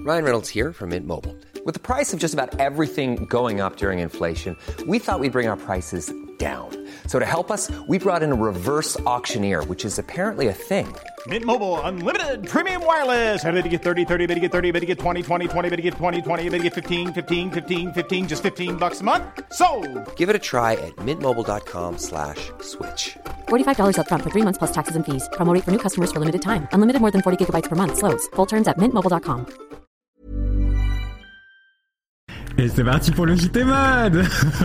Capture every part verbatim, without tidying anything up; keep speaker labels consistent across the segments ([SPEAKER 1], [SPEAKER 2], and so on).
[SPEAKER 1] Ryan Reynolds here from Mint Mobile. With the price of just about everything going up during inflation, we thought we'd bring our prices down. So to help us, we brought in a reverse auctioneer, which is apparently a thing.
[SPEAKER 2] Mint Mobile Unlimited Premium Wireless. How to get thirty, thirty, how to get thirty, how to get twenty, twenty, twenty, how to get twenty, twenty, how to get fifteen, fifteen, fifteen, fifteen, just fifteen bucks a month? Sold!
[SPEAKER 1] Give it a try at mintmobile.com slash switch.
[SPEAKER 3] forty-five dollars up front for three months plus taxes and fees. Promo rate for new customers for limited time. Unlimited more than forty gigabytes per month. Slows full terms at mint mobile dot com.
[SPEAKER 4] Et c'est parti pour le J T Mode.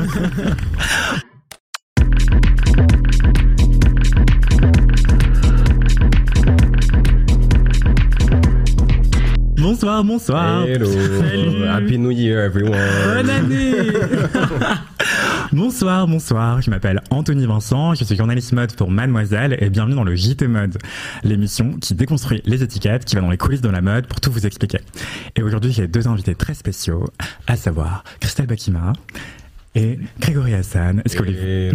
[SPEAKER 4] Bonsoir, bonsoir.
[SPEAKER 5] Hello.
[SPEAKER 4] Salut.
[SPEAKER 5] Happy New Year, everyone.
[SPEAKER 4] Bonne année. Bonsoir, bonsoir. Je m'appelle Anthony Vincent. Je suis journaliste mode pour Mademoiselle et bienvenue dans le J T Mode, l'émission qui déconstruit les étiquettes, qui va dans les coulisses de la mode pour tout vous expliquer. Et aujourd'hui, j'ai deux invités très spéciaux, à savoir Christelle Bakima et Grégory Hassan. Est-ce que, et... vous...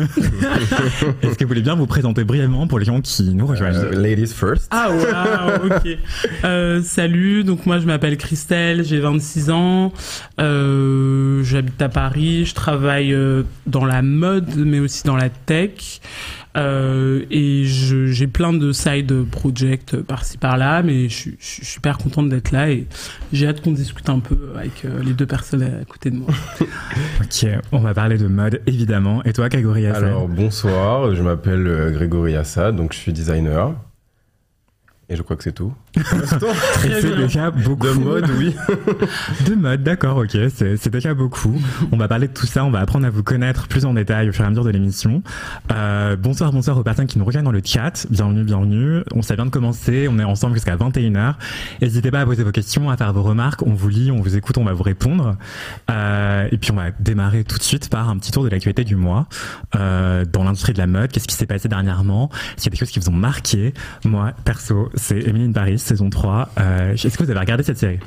[SPEAKER 4] Est-ce que vous voulez bien vous présenter brièvement pour les gens qui nous rejoignent?
[SPEAKER 5] uh, Ladies first.
[SPEAKER 6] Ah wow, ok. Euh, salut, donc moi je m'appelle Christelle, j'ai vingt-six ans, euh, j'habite à Paris, je travaille euh, dans la mode mais aussi dans la tech. Euh, et je, j'ai plein de side projects par-ci par-là, mais je, je, je suis super contente d'être là et j'ai hâte qu'on discute un peu avec euh, les deux personnes à côté de moi.
[SPEAKER 4] Ok, on va parler de mode évidemment. Et toi, Grégory Hassan?
[SPEAKER 5] Alors bonsoir, je m'appelle euh, Grégory Hassan, donc je suis designer. Et je crois que c'est tout.
[SPEAKER 4] Et c'est déjà beaucoup.
[SPEAKER 5] De mode, oui.
[SPEAKER 4] De mode, d'accord, ok. C'est, c'est déjà beaucoup. On va parler de tout ça. On va apprendre à vous connaître plus en détail au fur et à mesure de l'émission. Euh, bonsoir, bonsoir aux personnes qui nous rejoignent dans le chat. Bienvenue, bienvenue. On ça vient de commencer. On est ensemble jusqu'à vingt et une heures. N'hésitez pas à poser vos questions, à faire vos remarques. On vous lit, on vous écoute, on va vous répondre. Euh, et puis on va démarrer tout de suite par un petit tour de l'actualité du mois. Euh, dans l'industrie de la mode, qu'est-ce qui s'est passé dernièrement? S'il y a des choses qui vous ont marqué. Moi, perso, c'est Emily in Paris, saison trois. Euh, est-ce que vous avez regardé cette série?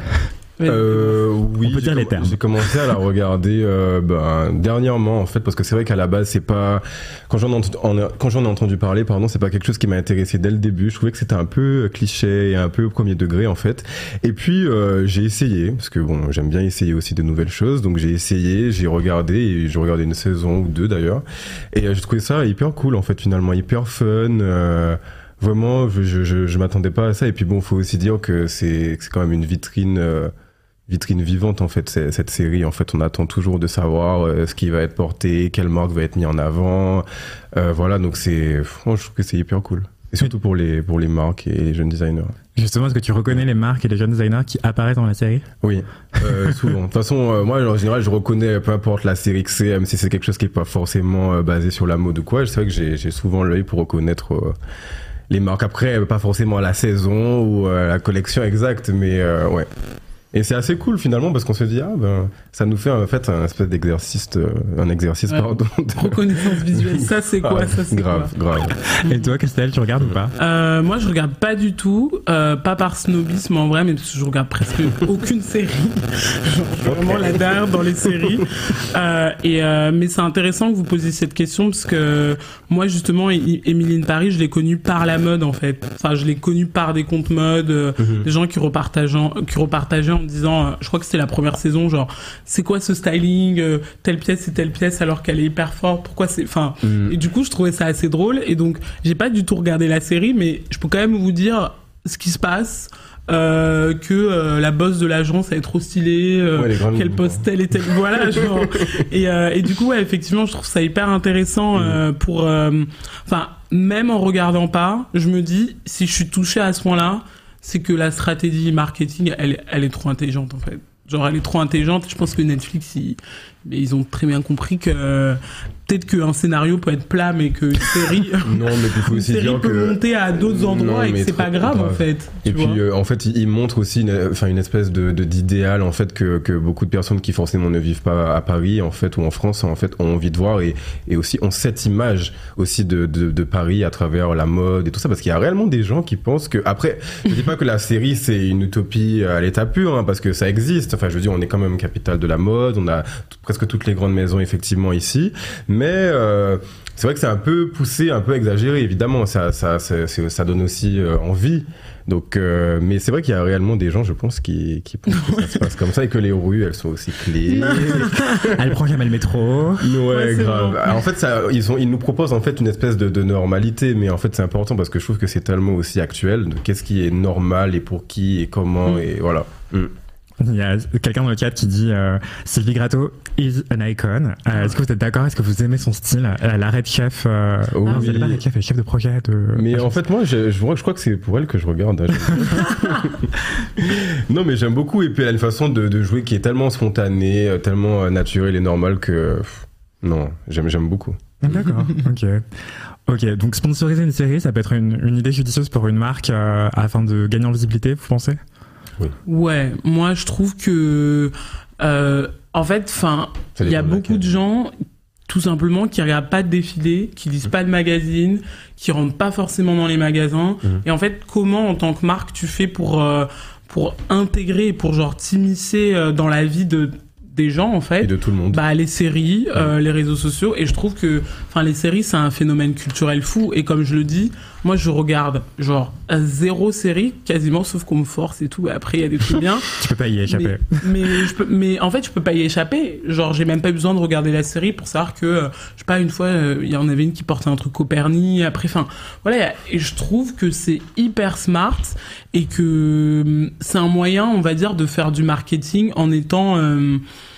[SPEAKER 5] Euh, oui,
[SPEAKER 4] on peut dire
[SPEAKER 5] j'ai,
[SPEAKER 4] les termes.
[SPEAKER 5] J'ai commencé à la regarder euh, ben, dernièrement en fait, parce que c'est vrai qu'à la base c'est pas quand j'en ai entendu, quand j'en ai entendu parler, pardon, c'est pas quelque chose qui m'a intéressé dès le début. Je trouvais que c'était un peu cliché et un peu au premier degré en fait. Et puis euh, j'ai essayé, parce que bon, j'aime bien essayer aussi de nouvelles choses, donc j'ai essayé, j'ai regardé et j'ai regardé une saison ou deux d'ailleurs, et euh, j'ai trouvé ça hyper cool en fait, finalement hyper fun. Euh, Vraiment, je, je, je, je m'attendais pas à ça. Et puis bon, faut aussi dire que c'est, c'est quand même une vitrine, euh, vitrine vivante en fait. C'est, cette série, en fait, on attend toujours de savoir euh, ce qui va être porté, quelle marque va être mise en avant. Euh, voilà, donc c'est, franchement, je trouve que c'est hyper cool. Et surtout pour les pour les marques et les jeunes designers.
[SPEAKER 4] Justement, est-ce que tu reconnais les marques et les jeunes designers qui apparaissent dans la série?
[SPEAKER 5] Oui, euh, souvent. De toute façon, euh, moi, en général, je reconnais peu importe la série que c'est, même si c'est quelque chose qui est pas forcément euh, basé sur la mode ou quoi. C'est vrai que j'ai, j'ai souvent l'œil pour reconnaître euh, les marques. Après, pas forcément la saison ou euh, la collection exacte, mais euh, ouais. Et c'est assez cool finalement parce qu'on se dit ah ben ça nous fait en fait un espèce d'exercice, euh, un exercice
[SPEAKER 6] ouais.
[SPEAKER 5] pardon. De...
[SPEAKER 6] Reconnaissance visuelle, ça c'est quoi
[SPEAKER 5] ah,
[SPEAKER 6] ça c'est
[SPEAKER 5] grave,
[SPEAKER 6] quoi
[SPEAKER 5] grave.
[SPEAKER 4] Et toi, Christelle, tu regardes ou pas?
[SPEAKER 6] euh, Moi, je regarde pas du tout, euh, pas par snobisme en vrai, mais parce que je regarde presque aucune série. Genre, je suis vraiment la dernière dans les séries. Euh, et euh, mais c'est intéressant que vous posiez cette question parce que moi justement, Emily in Paris, je l'ai connue par la mode en fait. Enfin, je l'ai connue par des comptes mode, euh, mm-hmm. des gens qui repartageant, qui repartageaient en disant, euh, je crois que c'était la première saison, genre c'est quoi ce styling, euh, telle pièce et telle pièce alors qu'elle est hyper forte, pourquoi c'est, enfin, mm. et du coup je trouvais ça assez drôle et donc j'ai pas du tout regardé la série, mais je peux quand même vous dire ce qui se passe. Euh, que euh, la boss de l'agence elle est trop stylée, euh, ouais, qu'elle poste telle et telle, voilà, genre. et, euh, et du coup, ouais, effectivement, je trouve ça hyper intéressant euh, mmh. pour, enfin, euh, même en regardant pas, je me dis si je suis touchée à ce point-là, c'est que la stratégie marketing, elle, elle est trop intelligente en fait. Genre, elle est trop intelligente. Je pense que Netflix, ils, ils ont très bien compris que euh, peut-être qu'un scénario peut être plat, mais qu'une série,
[SPEAKER 5] non, mais il faut aussi
[SPEAKER 6] une série
[SPEAKER 5] dire
[SPEAKER 6] peut
[SPEAKER 5] que...
[SPEAKER 6] monter à d'autres endroits non, et que c'est pas grave, grave en fait.
[SPEAKER 5] Et puis euh, en fait, il, il montre aussi une, enfin une espèce de, de d'idéal en fait que que beaucoup de personnes qui forcément ne vivent pas à Paris en fait ou en France en fait ont envie de voir et et aussi ont cette image aussi de de, de Paris à travers la mode et tout ça, parce qu'il y a réellement des gens qui pensent que, après, je dis pas que la série c'est une utopie à l'état pur, hein, parce que ça existe. Enfin, je veux dire, on est quand même capitale de la mode, on a tout, presque toutes les grandes maisons effectivement ici, mais euh, c'est vrai que c'est un peu poussé, un peu exagéré, évidemment, ça, ça, ça, ça donne aussi euh, envie. Donc, euh, mais c'est vrai qu'il y a réellement des gens, je pense, qui, qui pensent que ça se passe comme ça et que les rues, elles sont aussi clés.
[SPEAKER 4] Elle prend jamais le métro.
[SPEAKER 5] Ouais,
[SPEAKER 6] Ouais,
[SPEAKER 5] grave.
[SPEAKER 6] bon.
[SPEAKER 5] Alors, en fait, ça, ils, ont, ils nous proposent en fait une espèce de, de normalité, mais en fait, c'est important parce que je trouve que c'est tellement aussi actuel de qu'est-ce qui est normal et pour qui et comment
[SPEAKER 6] Mm.
[SPEAKER 5] et voilà. Mm.
[SPEAKER 4] Il y a quelqu'un dans le chat qui dit euh, Sylvie Gratto is an icon. Euh, est-ce que vous êtes d'accord? Est-ce que vous aimez son style? euh, La Red Chef. Euh...
[SPEAKER 5] Oh,
[SPEAKER 4] non,
[SPEAKER 5] oui.
[SPEAKER 4] c'est pas Red Chef, elle est chef de projet de.
[SPEAKER 5] Mais en fait, moi, je, je, vois- je crois que c'est pour elle que je regarde. hein. Non, mais j'aime beaucoup. Et puis, elle a une façon de, de jouer qui est tellement spontanée, euh, tellement euh, naturelle et normale que. pff, non, j'aime, j'aime beaucoup.
[SPEAKER 4] D'accord, ok. Ok, donc sponsoriser une série, ça peut être une, une idée judicieuse pour une marque euh, afin de gagner en visibilité, vous pensez?
[SPEAKER 6] Ouais, moi je trouve que euh, en fait, enfin,
[SPEAKER 5] Ça
[SPEAKER 6] il y a
[SPEAKER 5] dépend de
[SPEAKER 6] beaucoup
[SPEAKER 5] laquelle.
[SPEAKER 6] de gens tout simplement qui regardent pas de défilés, qui lisent pas de magazines, qui rentrent pas forcément dans les magasins.
[SPEAKER 5] Mhm.
[SPEAKER 6] Et en fait, comment en tant que marque tu fais pour euh, pour intégrer, pour genre t'immiscer euh, dans la vie de des gens en fait?
[SPEAKER 5] Et de tout le monde.
[SPEAKER 6] Bah les séries, euh, les réseaux sociaux, et je trouve que enfin les séries c'est un phénomène culturel fou, et comme je le dis, moi je regarde genre zéro série quasiment, sauf qu'on me force et tout, et après il y a des trucs bien.
[SPEAKER 4] Tu peux pas y échapper.
[SPEAKER 6] Mais, mais, je peux, mais en fait je peux pas y échapper, genre j'ai même pas besoin de regarder la série pour savoir que euh, je sais pas, une fois euh, il y en avait une qui portait un truc Copernic, après enfin voilà, y a- et je trouve que c'est hyper smart et que hum, c'est un moyen on va dire de faire du marketing en étant euh,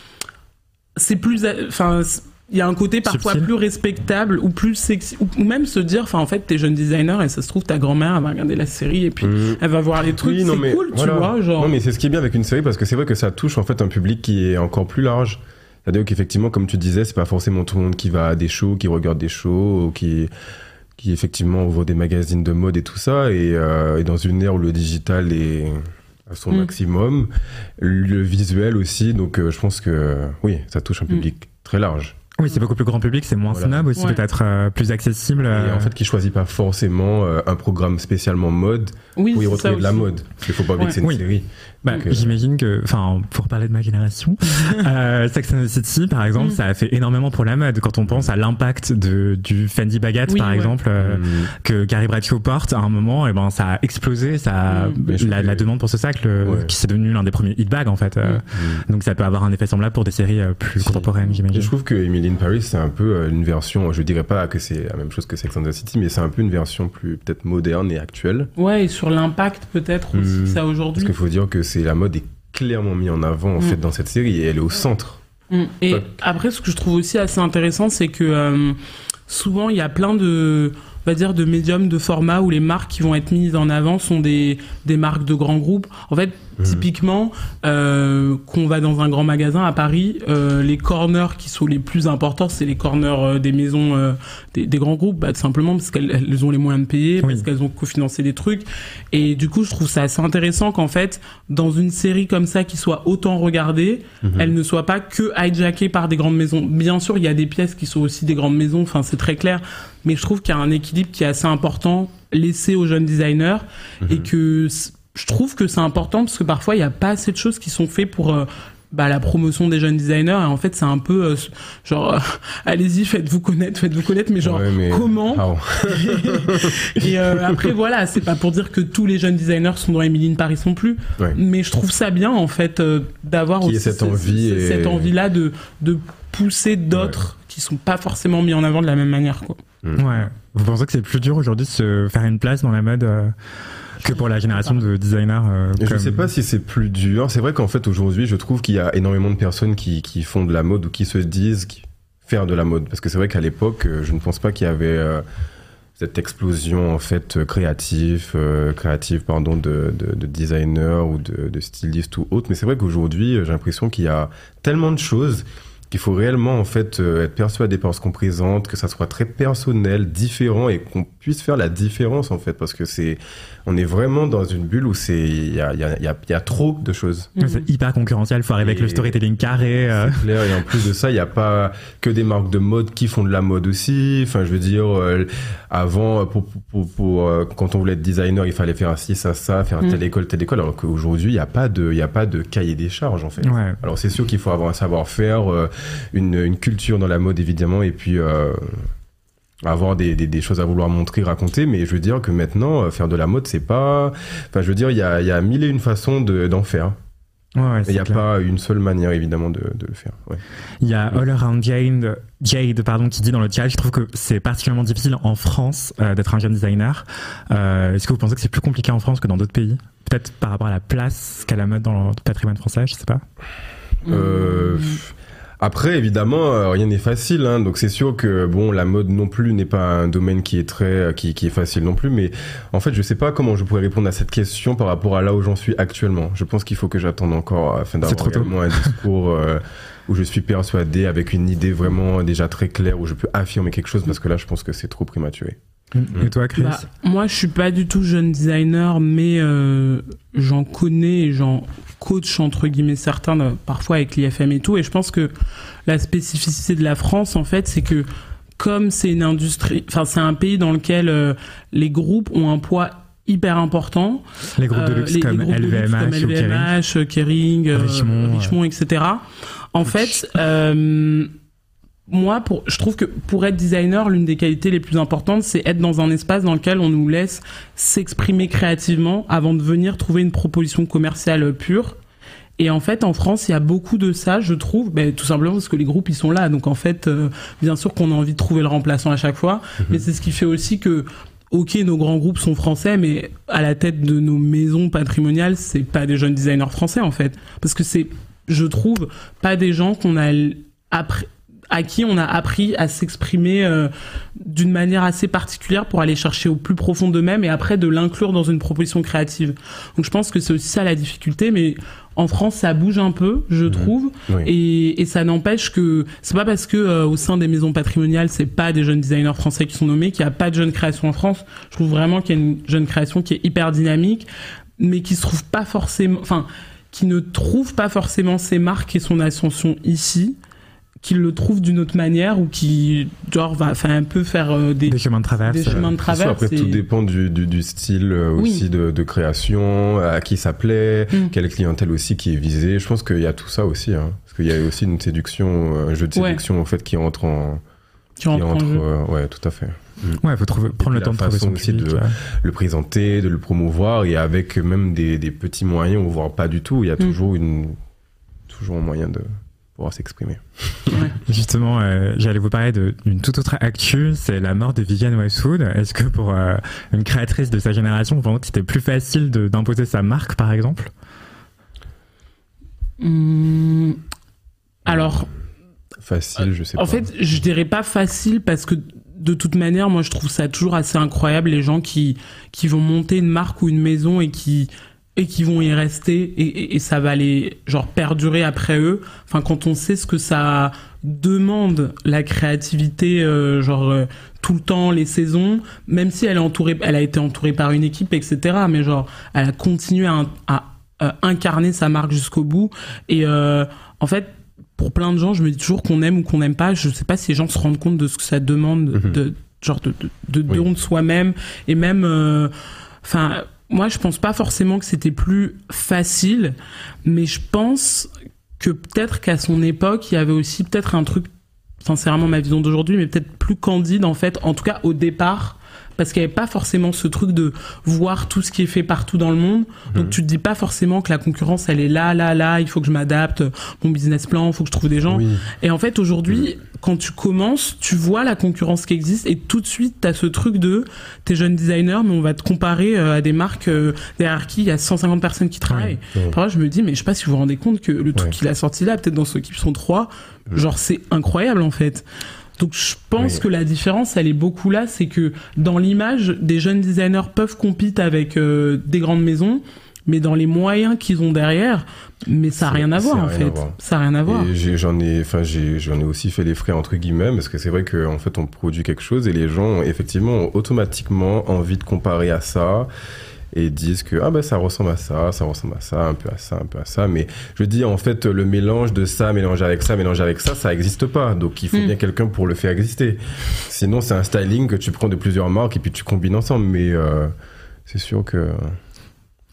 [SPEAKER 6] c'est plus enfin il y a un côté parfois
[SPEAKER 4] Subtil.
[SPEAKER 6] plus respectable ou plus sexy, ou ou même se dire enfin en fait t'es jeune designer et ça se trouve ta grand-mère elle va regarder la série et puis
[SPEAKER 5] Mhm.
[SPEAKER 6] elle va voir les trucs,
[SPEAKER 5] Oui, non,
[SPEAKER 6] c'est
[SPEAKER 5] mais
[SPEAKER 6] cool,
[SPEAKER 5] voilà.
[SPEAKER 6] tu vois, genre
[SPEAKER 5] Non, mais c'est ce qui est bien avec une série parce que c'est vrai que ça touche en fait un public qui est encore plus large. C'est-à-dire qu'effectivement, comme tu disais, c'est pas forcément tout le monde qui va à des shows, qui regarde des shows, ou qui, qui effectivement ouvre des magazines de mode et tout ça. Et, euh, et dans une ère où le digital est à son
[SPEAKER 6] Mm.
[SPEAKER 5] maximum, le visuel aussi. Donc euh, je pense que oui, ça touche un public très large.
[SPEAKER 4] Oui, c'est beaucoup plus grand public, c'est moins
[SPEAKER 5] Voilà.
[SPEAKER 4] snob aussi,
[SPEAKER 6] Ouais.
[SPEAKER 4] peut-être euh, plus accessible.
[SPEAKER 5] Et
[SPEAKER 4] euh,
[SPEAKER 5] en fait, qui choisit pas forcément euh, un programme spécialement mode
[SPEAKER 6] oui,
[SPEAKER 5] pour y
[SPEAKER 6] c'est
[SPEAKER 5] retrouver
[SPEAKER 6] ça
[SPEAKER 5] de la
[SPEAKER 6] aussi.
[SPEAKER 5] mode. Parce qu'il faut pas oublier
[SPEAKER 6] Ouais.
[SPEAKER 5] que c'est une
[SPEAKER 4] Oui.
[SPEAKER 5] série.
[SPEAKER 4] Bah,
[SPEAKER 5] Donc, euh,
[SPEAKER 4] j'imagine que, enfin, pour parler de ma génération, euh, Sex and the City, par exemple,
[SPEAKER 6] Mm.
[SPEAKER 4] ça a fait énormément pour la mode. Quand on pense à l'impact de, du Fendi Baguette,
[SPEAKER 6] Oui,
[SPEAKER 4] par
[SPEAKER 6] ouais.
[SPEAKER 4] exemple, euh,
[SPEAKER 5] mm,
[SPEAKER 4] que Carrie Bradshaw porte, à un moment, et ben, ça a explosé, ça a-
[SPEAKER 6] Mm.
[SPEAKER 5] Mais je
[SPEAKER 4] la,
[SPEAKER 5] trouve
[SPEAKER 4] la
[SPEAKER 5] que-
[SPEAKER 4] demande pour ce sac, le-
[SPEAKER 5] Ouais.
[SPEAKER 4] qui s'est devenu l'un des premiers hit bags, en fait. euh,
[SPEAKER 5] mm.
[SPEAKER 4] Donc, ça peut avoir un effet semblable pour des séries euh, plus
[SPEAKER 5] Si.
[SPEAKER 4] contemporaines,
[SPEAKER 5] Et
[SPEAKER 4] j'imagine.
[SPEAKER 5] je trouve que Emily in Paris, c'est un peu euh, une version, je dirais pas que c'est la même chose que Sex and the City, mais c'est un peu une version plus peut-être moderne et actuelle.
[SPEAKER 6] Ouais, et sur l'impact peut-être aussi
[SPEAKER 5] Mm.
[SPEAKER 6] que ça a
[SPEAKER 5] Parce
[SPEAKER 6] aujourd'hui.
[SPEAKER 5] qu'il faut dire que c'est la mode est clairement mise en avant en
[SPEAKER 6] Mm.
[SPEAKER 5] fait dans cette série et elle est au centre.
[SPEAKER 6] Mm. Et
[SPEAKER 5] Ouais.
[SPEAKER 6] après, ce que je trouve aussi assez intéressant, c'est que euh, souvent il y a plein de, on va dire, de médiums, de formats où les marques qui vont être mises en avant sont des des marques de grands groupes. En fait,
[SPEAKER 5] Mhm.
[SPEAKER 6] typiquement, euh, qu'on va dans un grand magasin à Paris, euh, les corners qui sont les plus importants, c'est les corners euh, des maisons, euh, des, des grands groupes, bah, tout simplement parce qu'elles elles ont les moyens de payer,
[SPEAKER 4] Oui.
[SPEAKER 6] parce qu'elles ont cofinancé des trucs. Et du coup, je trouve ça assez intéressant qu'en fait, dans une série comme ça qui soit autant regardée,
[SPEAKER 5] Mhm.
[SPEAKER 6] elle ne soit pas que hijackée par des grandes maisons. Bien sûr, il y a des pièces qui sont aussi des grandes maisons, enfin c'est très clair, mais je trouve qu'il y a un équilibre qui est assez important laissé aux jeunes designers et que c- je trouve que c'est important parce que parfois il n'y a pas assez de choses qui sont faites pour euh, bah, la promotion des jeunes designers, et en fait c'est un peu euh, genre euh, allez-y, faites-vous connaître, faites-vous connaître, mais genre
[SPEAKER 5] Ouais, mais-
[SPEAKER 6] comment
[SPEAKER 5] Ah,
[SPEAKER 6] et euh, après voilà, c'est pas pour dire que tous les jeunes designers sont dans Emily in Paris non plus,
[SPEAKER 5] ouais.
[SPEAKER 6] mais je trouve ça bien en fait euh, d'avoir
[SPEAKER 5] Qu'il y ait
[SPEAKER 6] aussi
[SPEAKER 5] cette
[SPEAKER 6] ce-
[SPEAKER 5] envie
[SPEAKER 6] ce-
[SPEAKER 5] et-
[SPEAKER 6] cette envie là de de pousser d'autres qui sont pas forcément mis en avant de la même manière, quoi.
[SPEAKER 4] Ouais. Vous pensez que c'est plus dur aujourd'hui de se faire une place dans la mode euh, que pour la génération de designers euh,
[SPEAKER 5] Et Je
[SPEAKER 4] comme-
[SPEAKER 5] sais pas si c'est plus dur. C'est vrai qu'en fait aujourd'hui, je trouve qu'il y a énormément de personnes qui, qui font de la mode ou qui se disent qui- faire de la mode. Parce que c'est vrai qu'à l'époque, euh, je ne pense pas qu'il y avait euh, cette explosion en fait euh, créative, euh, créative pardon, de, de, de designers ou de, de stylistes ou autres. Mais c'est vrai qu'aujourd'hui, euh, j'ai l'impression qu'il y a tellement de choses qu'il faut réellement en fait euh, être persuadé par ce qu'on présente, que ça soit très personnel, différent et qu'on puisse faire la différence en fait, parce que c'est, on est vraiment dans une bulle où c'est, il y a, il y a, il y a, il y a trop de choses.
[SPEAKER 4] Ouais, c'est hyper concurrentiel, faut arriver avec
[SPEAKER 5] Et-
[SPEAKER 4] le storytelling carré. euh.
[SPEAKER 5] C'est clair, et en plus de ça, il n'y a pas que des marques de mode qui font de la mode aussi. Enfin, je veux dire, euh, avant, pour, pour, pour, pour, euh, quand on voulait être designer, il fallait faire ci, ça, ça, faire
[SPEAKER 6] Mm.
[SPEAKER 5] telle école, telle école, alors qu'aujourd'hui, il n'y a pas de, il y a pas de cahier des charges, en fait.
[SPEAKER 4] Ouais.
[SPEAKER 5] Alors, c'est sûr qu'il faut avoir un savoir-faire, euh, une, une culture dans la mode évidemment, et puis euh, avoir des, des, des choses à vouloir montrer, raconter, mais je veux dire que maintenant, faire de la mode, c'est pas... Enfin, je veux dire, il y a, il y a mille et une façons de, d'en faire.
[SPEAKER 4] Ouais, ouais,
[SPEAKER 5] il n'y a
[SPEAKER 4] clair.
[SPEAKER 5] pas une seule manière, évidemment, de, de le faire. Ouais.
[SPEAKER 4] Il y a All Around Jade, Jade pardon, qui dit dans le chat, je trouve que c'est particulièrement difficile en France euh, d'être un jeune designer. Euh, est-ce que vous pensez que c'est plus compliqué en France que dans d'autres pays ? Peut-être par rapport à la place qu'a la mode dans le patrimoine français, je sais pas.
[SPEAKER 5] Euh... Après, évidemment, euh, rien n'est facile, hein, donc c'est sûr que bon, la mode non plus n'est pas un domaine qui est très, qui, qui est facile non plus. Mais en fait, je sais pas comment je pourrais répondre à cette question par rapport à là où j'en suis actuellement. Je pense qu'il faut que j'attende encore afin d'avoir vraiment un discours euh, où je suis persuadé, avec une idée vraiment déjà très claire, où je peux affirmer quelque chose, parce que là, je pense que c'est trop prématuré.
[SPEAKER 4] Et toi, Chris ?
[SPEAKER 6] Bah, moi, je suis pas du tout jeune designer, mais euh, j'en connais et j'en coach entre guillemets certains, euh, parfois avec l'I F M et tout. Et je pense que la spécificité de la France, en fait, c'est que comme c'est une industrie, enfin c'est un pays dans lequel euh, les groupes ont un poids hyper important.
[SPEAKER 4] Les groupes de luxe euh, les, comme, les
[SPEAKER 6] L V M H,
[SPEAKER 4] comme
[SPEAKER 6] L V M H, Kering, euh, Richemont, Richemont ouais. et cetera. En fait. Euh, Moi, pour, je trouve que pour être designer, l'une des qualités les plus importantes, c'est être dans un espace dans lequel on nous laisse s'exprimer créativement avant de venir trouver une proposition commerciale pure. Et en fait, en France, il y a beaucoup de ça, je trouve, ben, tout simplement parce que les groupes, ils sont là. Donc en fait, euh, bien sûr qu'on a envie de trouver le remplaçant à chaque fois, mmh. mais c'est ce qui fait aussi que, ok, nos grands groupes sont français, mais à la tête de nos maisons patrimoniales, c'est pas des jeunes designers français, en fait. Parce que c'est, je trouve, pas des gens qu'on a appris, à qui on a appris à s'exprimer euh, d'une manière assez particulière pour aller chercher au plus profond d'eux-mêmes et après de l'inclure dans une proposition créative. Donc je pense que c'est aussi ça la difficulté, mais en France ça bouge un peu, je mmh. trouve, oui. et, et ça n'empêche que c'est pas parce que euh, au sein des maisons patrimoniales c'est pas des jeunes designers français qui sont nommés qu'il y a pas de jeune création en France. Je trouve vraiment qu'il y a une jeune création qui est hyper dynamique, mais qui se trouve pas forcément, enfin qui ne trouve pas forcément ses marques et son ascension ici, qu'il le trouve d'une autre manière ou qui genre va enfin un peu faire euh, des,
[SPEAKER 4] des chemins de traverse.
[SPEAKER 6] Des chemins de traverse.
[SPEAKER 5] Après et... tout dépend du du, du style euh, oui. aussi de, de création, à qui ça plaît, mm. quelle clientèle aussi qui est visée. Je pense qu'il y a tout ça aussi, hein, parce qu'il y a aussi une séduction, un jeu de séduction ouais. en fait qui entre en
[SPEAKER 6] qui, qui entre, en jeu.
[SPEAKER 5] Euh, ouais, tout à fait.
[SPEAKER 4] Ouais, il faut trouver, prendre le temps de trouver son
[SPEAKER 5] aussi
[SPEAKER 4] public,
[SPEAKER 5] de
[SPEAKER 4] ouais.
[SPEAKER 5] le présenter, de le promouvoir, et avec même des des petits moyens ou voire pas du tout. Il y a mm. toujours une toujours un moyen de pouvoir s'exprimer.
[SPEAKER 4] Ouais. Justement, euh, j'allais vous parler de, d'une toute autre actu, c'est la mort de Vivienne Westwood. Est-ce que pour euh, une créatrice de sa génération, vous pensez que c'était plus facile de, d'imposer sa marque, par exemple ?
[SPEAKER 6] mmh, Alors...
[SPEAKER 5] Facile, je sais
[SPEAKER 6] en
[SPEAKER 5] pas.
[SPEAKER 6] En fait, je dirais pas facile parce que de toute manière, moi je trouve ça toujours assez incroyable, les gens qui, qui vont monter une marque ou une maison et qui... et qui vont y rester et, et, et ça va les genre perdurer après eux. Enfin, quand on sait ce que ça demande, la créativité, euh, genre euh, tout le temps, les saisons, même si elle est entourée, elle a été entourée par une équipe, et cetera. Mais genre, elle a continué à, à, à incarner sa marque jusqu'au bout. Et euh, en fait, pour plein de gens, je me dis toujours qu'on aime ou qu'on n'aime pas. Je sais pas si les gens se rendent compte de ce que ça demande, mm-hmm. de genre de de, de don oui. de soi-même et même, enfin. Euh, Moi, je pense pas forcément que c'était plus facile, mais je pense que peut-être qu'à son époque, il y avait aussi peut-être un truc, sincèrement ma vision d'aujourd'hui, mais peut-être plus candide en fait, en tout cas au départ, parce qu'il y avait pas forcément ce truc de voir tout ce qui est fait partout dans le monde. Donc mmh. tu te dis pas forcément que la concurrence elle est là, là, là, il faut que je m'adapte, mon business plan, il faut que je trouve des gens. Oui. Et en fait aujourd'hui, mmh. quand tu commences, tu vois la concurrence qui existe et tout de suite t'as ce truc de t'es jeune designer mais on va te comparer à des marques euh, derrière qui il y a cent cinquante personnes qui travaillent. Oui. Oui. Parfois je me dis mais je sais pas si vous vous rendez compte que le truc ouais. qu'il a sorti là, peut-être dans son équipe sont trois, mmh. genre c'est incroyable en fait. Donc je pense oui. que la différence, elle est beaucoup là, c'est que dans l'image, des jeunes designers peuvent compétir avec euh, des grandes maisons, mais dans les moyens qu'ils ont derrière, mais ça n'a rien à voir en fait. Voir. Ça n'a rien à voir.
[SPEAKER 5] Et j'ai, j'en ai, enfin j'ai, j'en ai aussi fait les frais entre guillemets, parce que c'est vrai que en fait on produit quelque chose et les gens effectivement ont automatiquement envie de comparer à ça. Et disent que ah ben ça ressemble à ça, ça ressemble à ça, un peu à ça, un peu à ça. Mais je dis en fait le mélange de ça, mélangé avec ça, mélangé avec ça, ça n'existe pas. Donc il faut mmh. bien quelqu'un pour le faire exister. Sinon c'est un styling que tu prends de plusieurs marques et puis tu combines ensemble. Mais euh, c'est sûr que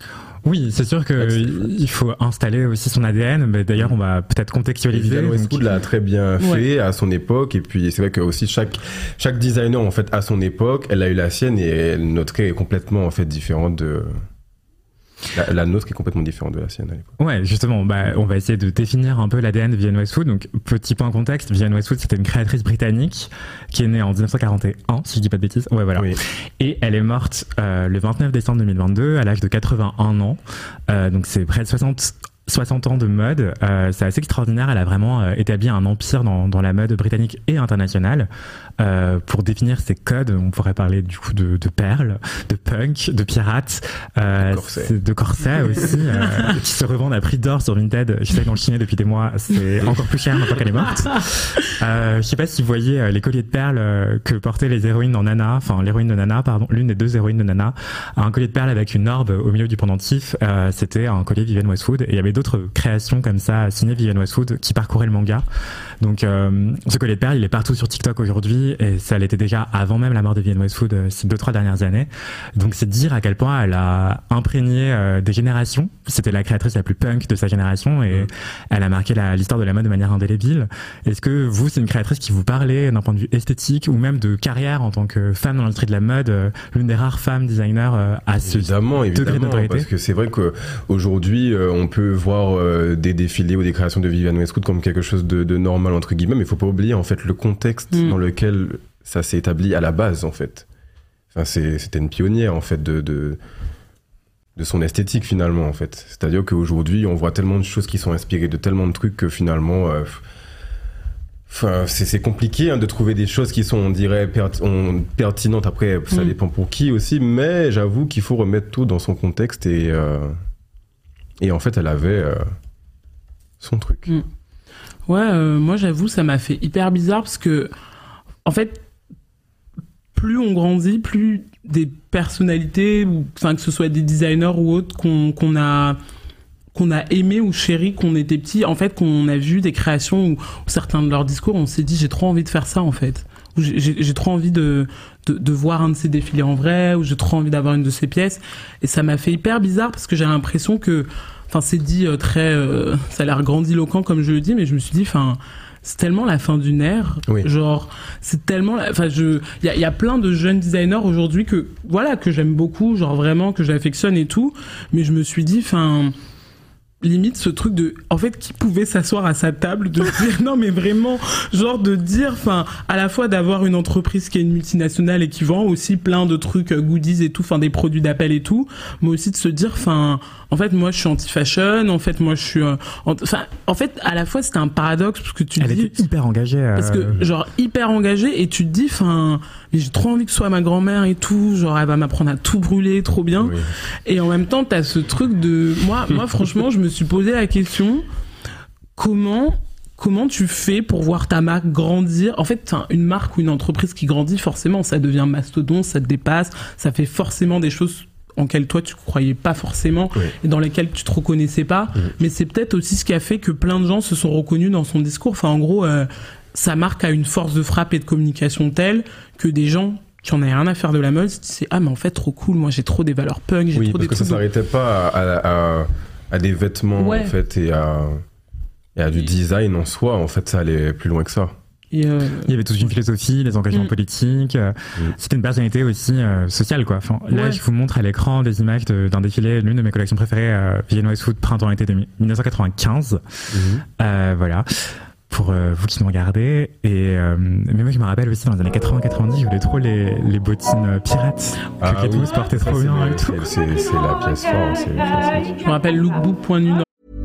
[SPEAKER 4] Oui, c'est sûr qu'il faut installer aussi son A D N, mais d'ailleurs on va peut-être contextualiser.
[SPEAKER 5] Vivienne Westwood l'a très bien fait
[SPEAKER 6] Ouais.
[SPEAKER 5] à son époque, et puis c'est vrai que aussi chaque chaque designer en fait à son époque, elle a eu la sienne, et notre est complètement en fait différente de la, la nôtre qui est complètement différente de la sienne à l'époque.
[SPEAKER 4] Ouais, justement, bah, on va essayer de définir un peu l'A D N de Vivienne Westwood. Donc, petit point contexte, Vivienne Westwood, c'était une créatrice britannique qui est née en dix-neuf cent quarante et un, si je dis pas de bêtises. Ouais, voilà.
[SPEAKER 5] Oui.
[SPEAKER 4] Et elle est morte euh, le vingt-neuf décembre deux mille vingt-deux à l'âge de quatre-vingt-un ans. Euh, donc, c'est près de soixante soixante ans de mode, euh, c'est assez extraordinaire. Elle a vraiment euh, établi un empire dans, dans la mode britannique et internationale. Euh, pour définir ses codes, on pourrait parler du coup de, de perles, de punk, de pirates, euh,
[SPEAKER 5] de corsets,
[SPEAKER 4] c'est- de corsets aussi, euh, qui se revendent à prix d'or sur Vinted. Je sais que dans le Chine depuis des mois, c'est encore plus cher maintenant qu'elle est morte. Euh, je sais pas si vous voyez euh, les colliers de perles euh, que portaient les héroïnes dans Nana, enfin l'héroïne de Nana, pardon, l'une des deux héroïnes de Nana, un collier de perles avec une orbe au milieu du pendentif. Euh, c'était un collier Vivienne Westwood, et il y avait d'autres créations comme ça signées Vivienne Westwood qui parcouraient le manga. Donc euh, ce collier de perles, il est partout sur TikTok aujourd'hui, et ça l'était déjà avant même la mort de Vivienne Westwood euh, ces deux trois dernières années. Donc c'est dire à quel point elle a imprégné euh, des générations. C'était la créatrice la plus punk de sa génération, et mmh. elle a marqué la, l'histoire de la mode de manière indélébile. Est-ce que vous, c'est une créatrice qui vous parlait d'un point de vue esthétique ou même de carrière en tant que femme dans l'industrie de la mode, euh, l'une des rares femmes designers euh, à ce
[SPEAKER 5] évidemment,
[SPEAKER 4] degré de
[SPEAKER 5] évidemment,
[SPEAKER 4] notoriété?
[SPEAKER 5] parce que c'est vrai que aujourd'hui, euh, on peut voir euh, des défilés ou des créations de Vivienne Westwood comme quelque chose de, de normal entre guillemets, mais il faut pas oublier en fait le contexte mmh. dans lequel ça s'est établi à la base en fait. Enfin, c'est, c'était une pionnière en fait de, de de son esthétique finalement en fait. C'est-à-dire qu'aujourd'hui, on voit tellement de choses qui sont inspirées de tellement de trucs que finalement, euh, enfin, c'est, c'est compliqué hein, de trouver des choses qui sont, on dirait, pert- on, pertinentes. Après, ça mmh. dépend pour qui aussi, mais j'avoue qu'il faut remettre tout dans son contexte, et euh, et en fait, elle avait euh, son truc.
[SPEAKER 6] Mmh. Ouais, euh, moi j'avoue, ça m'a fait hyper bizarre parce que, en fait, plus on grandit, plus des personnalités, ou enfin que ce soit des designers ou autres qu'on, qu'on a qu'on a aimé ou chéri qu'on était petit, en fait, qu'on a vu des créations ou certains de leurs discours, on s'est dit j'ai trop envie de faire ça en fait. Ou j'ai, j'ai, j'ai trop envie de, de de voir un de ces défilés en vrai, ou j'ai trop envie d'avoir une de ces pièces. Et ça m'a fait hyper bizarre parce que j'ai l'impression que, enfin, c'est dit euh, très, euh, ça a l'air grandiloquent comme je le dis, mais je me suis dit, enfin, c'est tellement la fin d'une ère.
[SPEAKER 5] Oui.
[SPEAKER 6] Genre, c'est tellement, enfin, je, il y a, y a plein de jeunes designers aujourd'hui que, voilà, que j'aime beaucoup, genre vraiment que j'affectionne et tout, mais je me suis dit, enfin, limite ce truc de, en fait, qui pouvait s'asseoir à sa table, de dire non mais vraiment, genre de dire, enfin, à la fois d'avoir une entreprise qui est une multinationale et qui vend aussi plein de trucs, goodies et tout, enfin des produits d'appel et tout, mais aussi de se dire, enfin, en fait moi je suis anti-fashion, en fait moi je suis, euh, enfin, en fait à la fois c'était un paradoxe parce que tu
[SPEAKER 4] elle
[SPEAKER 6] dis,
[SPEAKER 4] était hyper engagée, euh...
[SPEAKER 6] parce que genre hyper engagée, et tu te dis, enfin, mais j'ai trop envie que ce soit ma grand-mère et tout, genre elle va m'apprendre à tout brûler, trop bien, oui. Et en même temps t'as ce truc de, moi, moi franchement je me suis posé la question, comment comment tu fais pour voir ta marque grandir? En fait, une marque ou une entreprise qui grandit, forcément ça devient mastodonte, ça te dépasse, ça fait forcément des choses en lesquelles toi tu croyais pas forcément, oui. Et dans lesquelles tu te reconnaissais pas, oui. Mais c'est peut-être aussi ce qui a fait que plein de gens se sont reconnus dans son discours. Enfin, en gros, euh, sa marque a une force de frappe et de communication telle que des gens qui en avaient rien à faire de la mode se disaient, ah mais en fait trop cool, moi j'ai trop des valeurs punk, j'ai
[SPEAKER 5] oui,
[SPEAKER 6] trop des
[SPEAKER 5] parce que
[SPEAKER 6] trucs.
[SPEAKER 5] Ça s'arrêtait pas à, à, à, à des vêtements, ouais. En fait, et à, et à du et... design en soi. En fait, ça allait plus loin que ça.
[SPEAKER 6] Et euh...
[SPEAKER 4] Il y avait toute une philosophie, les engagements mmh. politiques. Euh, mmh. C'était une personnalité aussi euh, sociale, quoi. Enfin, là, ouais. Je vous montre à l'écran des images de, d'un défilé, l'une de mes collections préférées, euh, Vivienne Westwood, printemps-été de dix-neuf cent quatre-vingt-quinze. Mmh. Euh, voilà. Pour euh, vous qui nous regardez. Et, euh, mais moi, je me rappelle aussi, dans les années quatre-vingts quatre-vingt-dix, je voulais trop les, les bottines pirates.
[SPEAKER 5] Ah,
[SPEAKER 4] que
[SPEAKER 5] oui.
[SPEAKER 4] Se portaient trop bien et tout.
[SPEAKER 5] C'est, c'est, c'est la pièce forte. C'est la pièce.
[SPEAKER 6] Je me rappelle lookbook.nu.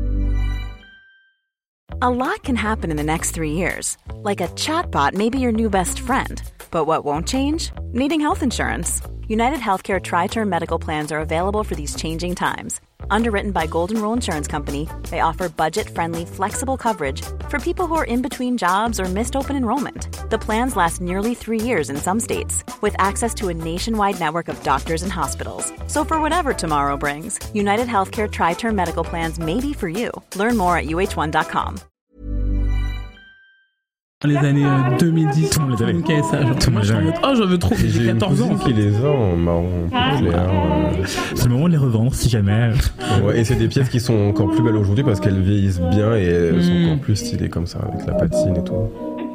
[SPEAKER 7] A lot can happen in the next three years. Like a chatbot may be your new best friend. But what won't change? Needing health insurance. United Healthcare Tri-Term Medical Plans are available for these changing times. Underwritten by Golden Rule Insurance Company, they offer budget-friendly, flexible coverage for people who are in between jobs or missed open enrollment. The plans last nearly three years in some states, with access to a nationwide network of doctors and hospitals. So for whatever tomorrow brings, United Healthcare Tri-Term Medical Plans may be for you. Learn more at U H one dot com.
[SPEAKER 6] les années euh, deux mille dix,
[SPEAKER 4] tout le monde les avait.
[SPEAKER 6] qui avait ça. Genre,
[SPEAKER 4] Tout le
[SPEAKER 6] moi,
[SPEAKER 4] monde
[SPEAKER 6] je suis en
[SPEAKER 4] les
[SPEAKER 6] mode, oh, j'en veux trop.
[SPEAKER 5] Et
[SPEAKER 6] J'ai
[SPEAKER 5] J'ai une
[SPEAKER 6] quatorze ans.
[SPEAKER 5] cousine qui les a en marron clair. euh,
[SPEAKER 4] C'est le moment de les revendre si jamais.
[SPEAKER 5] Ouais, et c'est des pièces qui sont encore plus belles aujourd'hui parce qu'elles vieillissent bien et elles sont
[SPEAKER 6] Mm.
[SPEAKER 5] encore plus stylées comme ça, avec la patine et tout.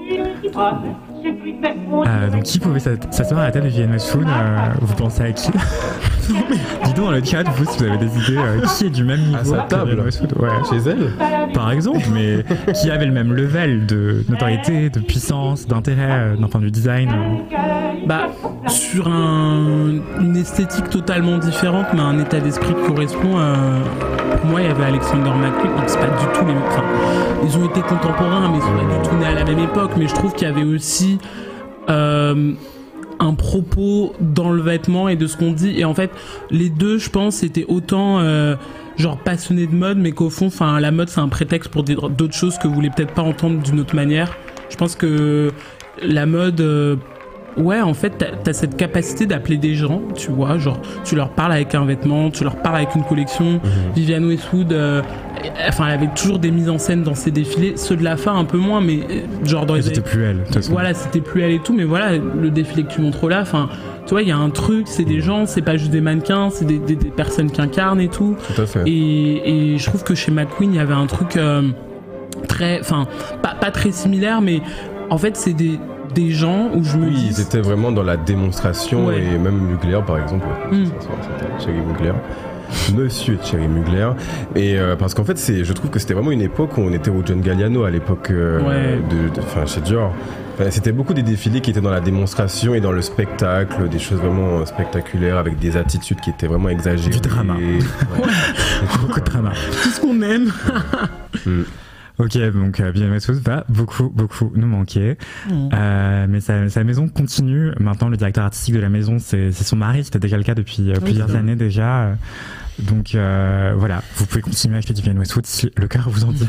[SPEAKER 4] Euh, donc qui pouvait s'a- s'asseoir à la table de Vivienne Westwood euh, Vous pensez à qui? Dis donc dans le chat, vous, si vous avez des idées, euh, qui est du même niveau
[SPEAKER 5] À sa
[SPEAKER 4] que
[SPEAKER 5] table.
[SPEAKER 4] Vivienne Westwood? Ouais.
[SPEAKER 5] Chez elle
[SPEAKER 4] Par exemple, mais qui avait le même level de notoriété, de puissance, d'intérêt euh, d'un point de vue design. euh.
[SPEAKER 6] Bah, sur un, une esthétique totalement différente, mais un état d'esprit qui correspond à. Pour moi, il y avait Alexander McQueen, donc c'est pas du tout les mêmes. Enfin, ils ont été contemporains, mais ils sont pas du tout nés à la même époque. Mais je trouve qu'il y avait aussi euh, un propos dans le vêtement et de ce qu'on dit. Et en fait, les deux, je pense, étaient autant. Euh, genre passionnés de mode, mais qu'au fond, enfin, la mode, c'est un prétexte pour dire d'autres choses que vous voulez peut-être pas entendre d'une autre manière. Je pense que la mode. Euh, Ouais, en fait, t'as, t'as cette capacité d'appeler des gens, tu vois, genre, tu leur parles avec un vêtement, tu leur parles avec une collection.
[SPEAKER 5] Mhm.
[SPEAKER 6] Vivienne Westwood, euh, enfin, elle avait toujours des mises en scène dans ses défilés, ceux de la fin un peu moins, mais euh, genre dans les
[SPEAKER 4] C'était
[SPEAKER 6] années-
[SPEAKER 4] plus elle, de toute façon.
[SPEAKER 6] Voilà, c'était plus elle et tout, mais voilà, le défilé que tu montres là, enfin, tu vois, il y a un truc, c'est des gens, c'est pas juste des mannequins, c'est des, des, des personnes qui incarnent et tout.
[SPEAKER 5] Tout à fait.
[SPEAKER 6] Et, et je trouve que chez McQueen, il y avait un truc euh, très, enfin, pas, pas très similaire, mais en fait, c'est des, des gens où je me
[SPEAKER 5] Oui,
[SPEAKER 6] dis.
[SPEAKER 5] ils étaient vraiment dans la démonstration
[SPEAKER 6] Ouais.
[SPEAKER 5] et même Mugler par exemple.
[SPEAKER 6] Mm.
[SPEAKER 5] Ce soir, c'était Thierry Mugler. Monsieur Thierry Mugler. Et euh, parce qu'en fait, c'est, je trouve que c'était vraiment une époque où on était au John Galliano à l'époque euh,
[SPEAKER 6] Ouais.
[SPEAKER 5] de, de, enfin, chez Dior. Enfin, c'était beaucoup des défilés qui étaient dans la démonstration et dans le spectacle, des choses vraiment euh, spectaculaires avec des attitudes qui étaient vraiment exagérées.
[SPEAKER 4] Du drama.
[SPEAKER 5] Ouais.
[SPEAKER 4] Beaucoup de drama.
[SPEAKER 6] Tout ce qu'on aime.
[SPEAKER 5] Mm.
[SPEAKER 4] Ok, donc euh, Vivienne Westwood va beaucoup, beaucoup nous manquer.
[SPEAKER 6] Mm.
[SPEAKER 4] Euh, mais sa, sa maison continue. Maintenant, le directeur artistique de la maison, c'est, c'est son mari. C'était déjà le cas depuis euh,
[SPEAKER 6] Oui,
[SPEAKER 4] plusieurs
[SPEAKER 6] c'est
[SPEAKER 4] années déjà. Donc euh, voilà, vous pouvez continuer à acheter du Vivienne Westwood si le cœur vous en dit.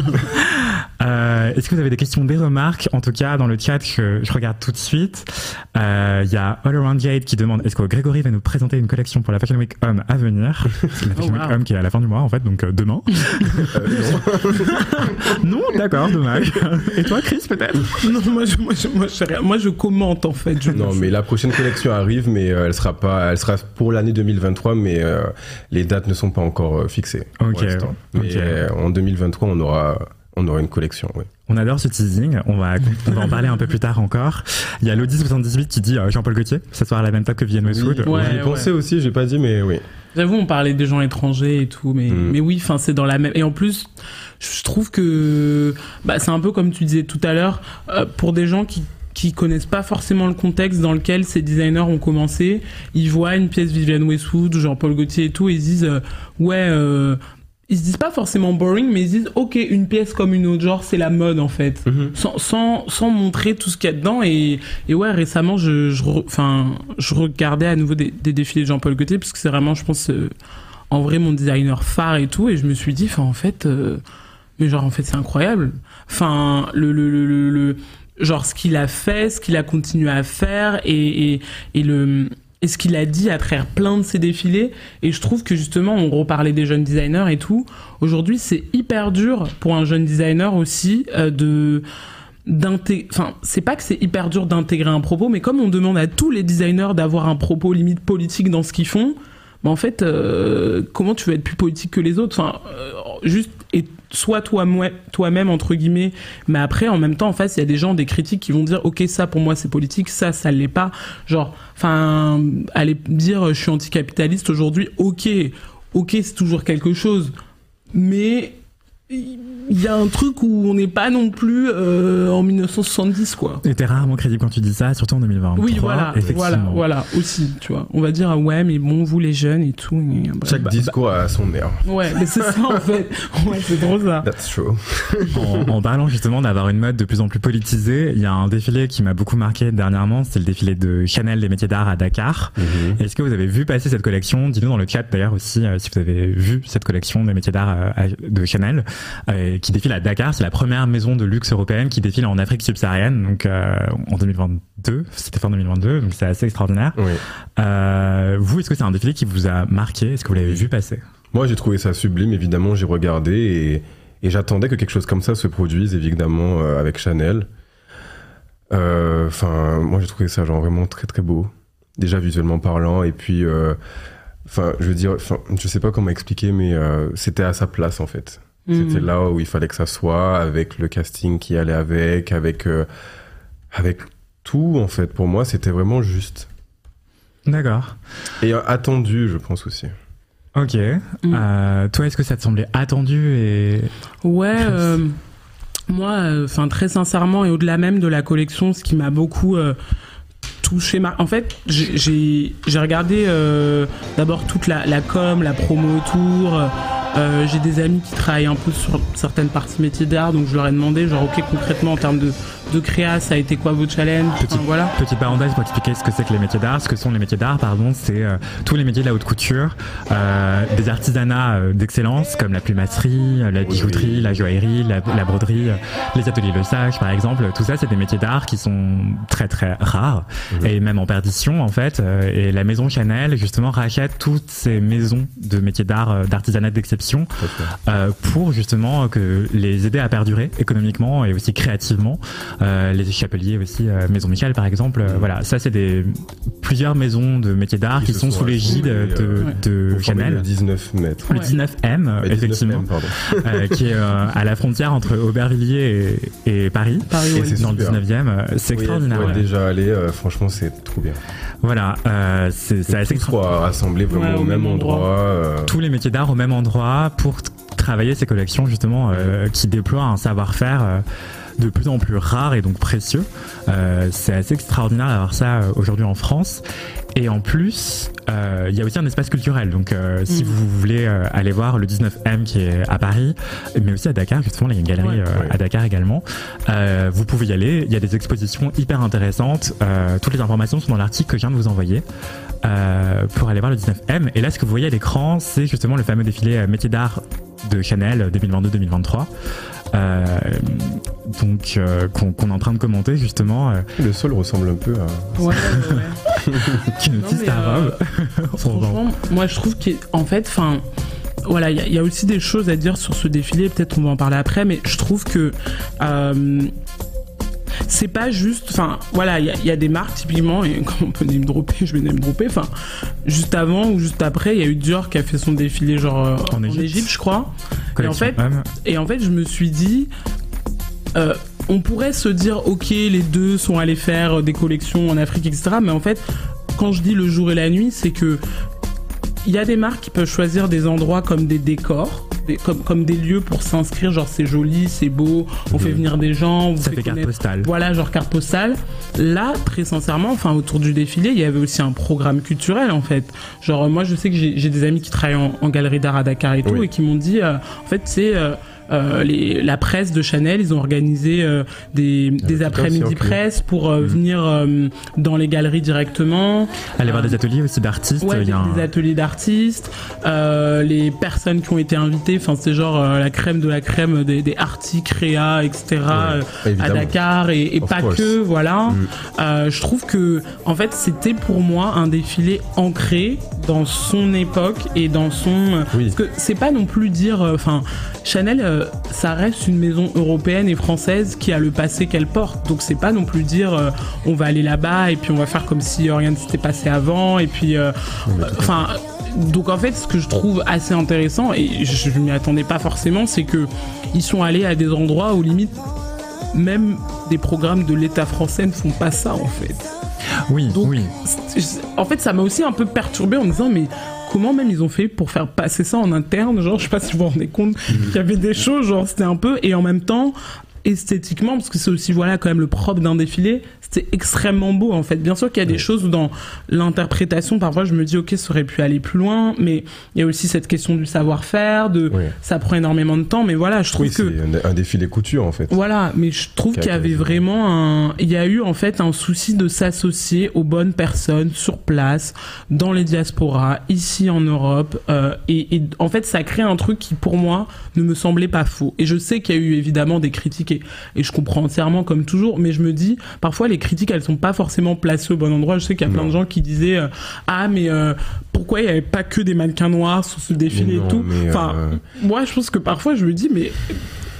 [SPEAKER 4] euh, est-ce que vous avez des questions, des remarques? En tout cas, dans le chat que je regarde tout de suite, il euh, y a All Around Gate qui demande est-ce que Grégory va nous présenter une collection pour la Fashion Week Homme à venir? C'est la Fashion
[SPEAKER 6] Oh,
[SPEAKER 4] Week
[SPEAKER 6] wow.
[SPEAKER 4] Homme qui est à la fin du mois en fait, donc euh, demain. Non, d'accord, dommage. Et toi, Chris, peut-être?
[SPEAKER 6] Non, moi je, moi, je, moi, je, sais rien. Moi, je commente en fait. Je
[SPEAKER 5] Non, mais la prochaine collection arrive, mais euh, elle sera pas, elle sera pour l'année deux mille vingt-trois, mais euh, les dates ne sont pas encore euh, fixées. pour
[SPEAKER 4] Ok,
[SPEAKER 5] l'instant. Mais
[SPEAKER 4] ok.
[SPEAKER 5] euh, en deux mille vingt-trois, on aura, on aura une collection. Oui.
[SPEAKER 4] On adore ce teasing, on va, on va en parler un peu plus tard encore. Il y a Lodi soixante-dix-huit qui dit euh, Jean-Paul Gaultier, s'asseoir à la même table que Vivienne Westwood.
[SPEAKER 6] Ouais,
[SPEAKER 5] J'y ai pensé aussi, j'ai pas dit, mais oui.
[SPEAKER 6] J'avoue, on parlait des gens étrangers et tout, mais,
[SPEAKER 5] Mm.
[SPEAKER 6] mais oui, enfin, c'est dans la même. Et en plus, je trouve que bah, c'est un peu comme tu disais tout à l'heure, euh, pour des gens qui qui connaissent pas forcément le contexte dans lequel ces designers ont commencé, ils voient une pièce Vivienne Westwood, Jean-Paul Gaultier et tout, et ils se disent euh, ouais. Euh, ils se disent pas forcément boring, mais ils se disent ok, une pièce comme une autre, genre c'est la mode en fait,
[SPEAKER 5] Mhm.
[SPEAKER 6] sans, sans sans montrer tout ce qu'il y a dedans. Et et ouais, récemment je je enfin je regardais à nouveau des, des défilés de Jean-Paul Gaultier parce que c'est vraiment, je pense, euh, en vrai mon designer phare et tout, et je me suis dit enfin en fait euh, mais genre en fait c'est incroyable, enfin le le le le, le genre ce qu'il a fait, ce qu'il a continué à faire, et et et le et ce qu'il a dit à travers plein de ses défilés. Et je trouve que justement, on reparlait des jeunes designers et tout. Aujourd'hui, c'est hyper dur pour un jeune designer aussi euh, de d'intégrer. Enfin, c'est pas que c'est hyper dur d'intégrer un propos, mais comme on demande à tous les designers d'avoir un propos limite politique dans ce qu'ils font, bah en fait, euh, comment tu veux être plus politique que les autres? Enfin, euh, juste et soit toi, toi-même entre guillemets, mais après en même temps en face il y a des gens, des critiques qui vont dire ok, ça pour moi c'est politique, ça ça l'est pas, genre enfin aller dire je suis anticapitaliste aujourd'hui, ok ok c'est toujours quelque chose, mais il y a un truc où on n'est pas non plus euh, en dix-neuf cent soixante-dix quoi.
[SPEAKER 4] Et t'es rarement crédible quand tu dis ça, surtout en deux mille vingt-trois.
[SPEAKER 6] Oui, voilà, voilà, voilà, aussi, tu vois. On va dire, ouais, mais bon, vous les jeunes et tout. Et, bah,
[SPEAKER 5] Chaque
[SPEAKER 6] bah,
[SPEAKER 5] discours a son air.
[SPEAKER 6] Ouais, mais c'est ça en fait. Ouais, c'est trop ça.
[SPEAKER 5] That's true.
[SPEAKER 4] En, en parlant justement d'avoir une mode de plus en plus politisée, il y a un défilé qui m'a beaucoup marqué dernièrement, c'est le défilé de Chanel des métiers d'art à Dakar.
[SPEAKER 5] Mm-hmm.
[SPEAKER 4] Est-ce que vous avez vu passer cette collection? Dites-nous dans le chat d'ailleurs aussi euh, si vous avez vu cette collection des métiers d'art euh, de Chanel euh, qui défile à Dakar. C'est la première maison de luxe européenne qui défile en Afrique subsaharienne, donc euh, en deux mille vingt-deux, c'était fin deux mille vingt-deux, donc c'est assez extraordinaire.
[SPEAKER 5] Oui.
[SPEAKER 4] Euh, vous, est-ce que c'est un défilé qui vous a marqué? Est-ce que vous l'avez vu passer?
[SPEAKER 5] Moi, j'ai trouvé ça sublime, évidemment, j'ai regardé et, et j'attendais que quelque chose comme ça se produise, évidemment, euh, avec Chanel. Enfin, euh, moi j'ai trouvé ça genre vraiment très très beau. Déjà visuellement parlant, et puis, enfin, euh, je veux dire, je sais pas comment expliquer, mais euh, c'était à sa place en fait. Mmh. C'était là où il fallait que ça soit, avec le casting qui allait avec, avec, euh, avec tout en fait. Pour moi, c'était vraiment juste.
[SPEAKER 4] D'accord.
[SPEAKER 5] Et euh, attendu, je pense aussi.
[SPEAKER 4] Ok. Mmh. Euh, toi, est-ce que ça te semblait attendu et
[SPEAKER 6] ouais. Euh, moi, enfin, euh, très sincèrement, et au-delà même de la collection, ce qui m'a beaucoup euh, touché, en fait, j'ai, j'ai, j'ai regardé euh, d'abord toute la, la com, la promo autour. Euh, j'ai des amis qui travaillent un peu sur certaines parties métiers d'art, donc je leur ai demandé, genre, ok, concrètement en termes de, de créa, ça a été quoi vos challenges?
[SPEAKER 4] Petite, enfin, voilà. Petite parenthèse pour expliquer ce que c'est que les métiers d'art. Ce que sont les métiers d'art, pardon, c'est euh, tous les métiers de la haute couture, euh, des artisanats euh, d'excellence comme la plumasserie, la bijouterie, oui. la joaillerie, la, la broderie, euh, les ateliers Le Sage, par exemple. Tout ça, c'est des métiers d'art qui sont très très rares mmh. et même en perdition en fait. Euh, et la maison Chanel justement rachète toutes ces maisons de métiers d'art, euh, d'artisanat d'exception. Euh, pour justement que les aider à perdurer économiquement et aussi créativement. Euh, les chapeliers aussi, euh, Maison Michel par exemple. Euh, voilà, ça c'est des plusieurs maisons de métiers d'art qui, qui sont sous l'égide de,
[SPEAKER 5] euh,
[SPEAKER 4] de Chanel.
[SPEAKER 5] Le dix-neuf mètres.
[SPEAKER 4] Le dix-neuf M, ouais, effectivement,
[SPEAKER 5] dix-neuf M,
[SPEAKER 4] euh, qui est euh, à la frontière entre Aubervilliers et, et Paris,
[SPEAKER 6] Paris
[SPEAKER 5] et c'est
[SPEAKER 4] dans super. Le dix-neuvième. C'est
[SPEAKER 5] oui,
[SPEAKER 4] extraordinaire.
[SPEAKER 5] Ouais. Déjà allé, euh, franchement, c'est trop bien.
[SPEAKER 4] Voilà, euh, c'est, c'est assez
[SPEAKER 5] extraordinaire. Soit rassemblés vraiment ouais, au même endroit. endroit euh...
[SPEAKER 4] Tous les métiers d'art au même endroit pour t- travailler ces collections justement euh, qui déploient un savoir-faire euh, de plus en plus rare et donc précieux. Euh, c'est assez extraordinaire d'avoir ça euh, aujourd'hui en France. Et en plus, il euh, y a aussi un espace culturel. Donc, euh, mmh. si vous voulez euh, aller voir le dix-neuf M qui est à Paris, mais aussi à Dakar, justement, là, il y a une galerie ouais. euh, à Dakar également, euh, vous pouvez y aller. Il y a des expositions hyper intéressantes. Euh, toutes les informations sont dans l'article que je viens de vous envoyer euh, pour aller voir le dix-neuf M. Et là, ce que vous voyez à l'écran, c'est justement le fameux défilé euh, métiers d'art de Chanel deux mille vingt-deux deux mille vingt-trois. Euh, donc euh, qu'on, qu'on est en train de commenter justement. Euh...
[SPEAKER 5] Le sol ressemble un peu à.
[SPEAKER 6] Ouais, ouais.
[SPEAKER 4] Qui notice ta robe.
[SPEAKER 6] Franchement, moi je trouve qu'en fait, enfin. Voilà, il y, y a aussi des choses à dire sur ce défilé, peut-être on va en parler après, mais je trouve que euh, c'est pas juste, enfin voilà, il y, y a des marques typiquement, et quand on peut name dropper, je vais name dropper, enfin juste avant ou juste après, il y a eu Dior qui a fait son défilé genre euh, en, en Égypte, je crois. Et en, fait, et en fait, je me suis dit, euh, on pourrait se dire, ok, les deux sont allés faire des collections en Afrique, et cetera. Mais en fait, quand je dis le jour et la nuit, c'est que il y a des marques qui peuvent choisir des endroits comme des décors, des, comme, comme des lieux pour s'inscrire, genre c'est joli, c'est beau, on mmh. fait venir des gens,
[SPEAKER 4] ça fait, fait carte postale.
[SPEAKER 6] Voilà, genre carte postale. Là, très sincèrement, enfin autour du défilé, il y avait aussi un programme culturel en fait. Genre moi, je sais que j'ai, j'ai des amis qui travaillent en, en galerie d'art à Dakar et tout, oui. et qui m'ont dit, euh, en fait, c'est euh, Euh, les, la presse de Chanel, ils ont organisé euh, des, des après-midi presse pour euh, mmh. venir euh, dans les galeries directement.
[SPEAKER 4] Aller euh, voir des ateliers aussi d'artistes.
[SPEAKER 6] Ouais, des, un... des ateliers d'artistes. Euh, les personnes qui ont été invitées, enfin c'est genre euh, la crème de la crème des, des artis, créa, et cetera. Ouais, euh, à Dakar et, et pas course. que, voilà. Mmh. Euh, je trouve que en fait c'était pour moi un défilé ancré dans son époque et dans son. Oui. Parce que c'est pas non plus dire, enfin euh, Chanel. Euh, ça reste une maison européenne et française qui a le passé qu'elle porte, donc c'est pas non plus dire euh, on va aller là-bas et puis on va faire comme si euh, rien ne s'était passé avant et puis enfin euh, euh, donc en fait ce que je trouve assez intéressant et je, je m'y attendais pas forcément, c'est que ils sont allés à des endroits où limite même des programmes de l'État français ne font pas ça en fait.
[SPEAKER 4] Oui,
[SPEAKER 6] donc,
[SPEAKER 4] oui.
[SPEAKER 6] En fait ça m'a aussi un peu perturbée en me disant mais comment même ils ont fait pour faire passer ça en interne, genre je sais pas si vous vous rendez compte mmh. qu'il y avait des choses, genre c'était un peu, et en même temps esthétiquement, parce que c'est aussi voilà quand même le propre d'un défilé, c'était extrêmement beau en fait. Bien sûr qu'il y a des choses où dans l'interprétation parfois je me dis ok ça aurait pu aller plus loin, mais il y a aussi cette question du savoir-faire, de oui. ça prend énormément de temps, mais voilà je trouve
[SPEAKER 5] oui,
[SPEAKER 6] que
[SPEAKER 5] c'est un, un défilé couture en fait.
[SPEAKER 6] Voilà, mais je trouve qu'il y avait vraiment un, il y a eu en fait un souci de s'associer aux bonnes personnes sur place, dans les diasporas, ici en Europe, euh, et, et en fait ça crée un truc qui pour moi ne me semblait pas faux. Et je sais qu'il y a eu évidemment des critiques et, et je comprends entièrement comme toujours, mais je me dis parfois les critiques elles sont pas forcément placées au bon endroit. Je sais qu'il y a plein non. de gens qui disaient euh, ah mais euh, pourquoi il y avait pas que des mannequins noirs sur ce défilé non, et tout. Enfin euh... moi je pense que parfois je me dis mais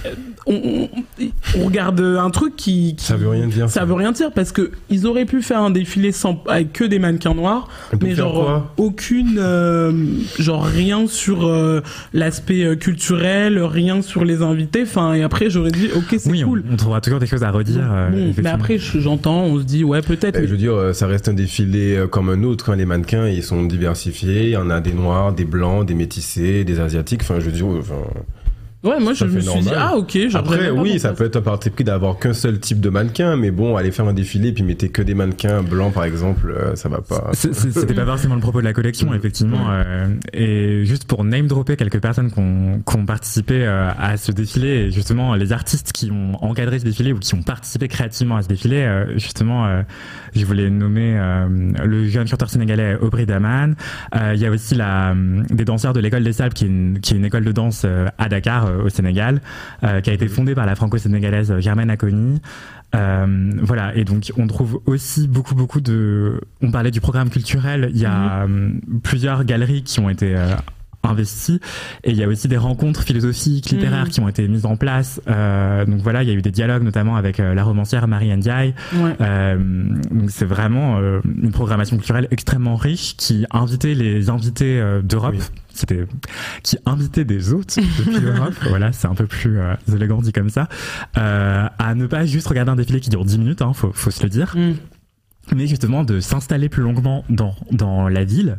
[SPEAKER 6] on, on, on regarde un truc qui, qui
[SPEAKER 5] ça veut rien dire.
[SPEAKER 6] Ça,
[SPEAKER 5] ça
[SPEAKER 6] veut rien dire parce que ils auraient pu faire un défilé sans avec que des mannequins noirs, mais genre
[SPEAKER 5] quoi
[SPEAKER 6] aucune, euh, genre rien sur euh, l'aspect euh, culturel, rien sur les invités. Enfin et après j'aurais dit ok c'est
[SPEAKER 4] oui,
[SPEAKER 6] cool.
[SPEAKER 4] On, on trouvera toujours des choses à redire.
[SPEAKER 6] Bon,
[SPEAKER 4] euh,
[SPEAKER 6] mais après j'entends, on se dit ouais peut-être.
[SPEAKER 5] Et
[SPEAKER 6] mais...
[SPEAKER 5] Je veux dire, ça reste un défilé comme un autre. Hein. Les mannequins ils sont diversifiés. Il y en a des noirs, des blancs, des métissés, des asiatiques. Enfin je veux dire. Enfin...
[SPEAKER 6] Ouais, moi je me suis
[SPEAKER 5] normal.
[SPEAKER 6] dit ah ok. Genre,
[SPEAKER 5] après oui, ça peut être un parti pris d'avoir qu'un seul type de mannequin, mais bon, aller faire un défilé puis mettez que des mannequins blancs par exemple, euh, ça va pas.
[SPEAKER 4] C'est, c'est, c'était pas forcément le propos de la collection effectivement. Euh, et juste pour name dropper quelques personnes qui ont, qui ont participé euh, à ce défilé, et justement les artistes qui ont encadré ce défilé ou qui ont participé créativement à ce défilé, euh, justement, euh, je voulais nommer euh, le jeune chanteur sénégalais Aubry Daman. Il euh, y a aussi la des danseurs de l'école des Sables, qui est une, qui est une école de danse euh, à Dakar au Sénégal, euh, qui a été fondée par la franco-sénégalaise Germaine Aconi. Euh, voilà, et donc on trouve aussi beaucoup beaucoup de... On parlait du programme culturel, il y a mmh. euh, plusieurs galeries qui ont été... Euh, investis, et il y a aussi des rencontres philosophiques, littéraires mmh. qui ont été mises en place. Euh, donc voilà, il y a eu des dialogues notamment avec euh, la romancière Marie Ndiaye. Ouais. Euh, donc c'est vraiment euh, une programmation culturelle extrêmement riche qui invitait les invités euh, d'Europe. Oui. C'était qui invitait des hôtes depuis l'Europe. Voilà, c'est un peu plus euh, élégant dit comme ça. Euh, à ne pas juste regarder un défilé qui dure dix minutes, hein, faut, faut se le dire. Mmh. Mais justement de s'installer plus longuement dans dans la ville,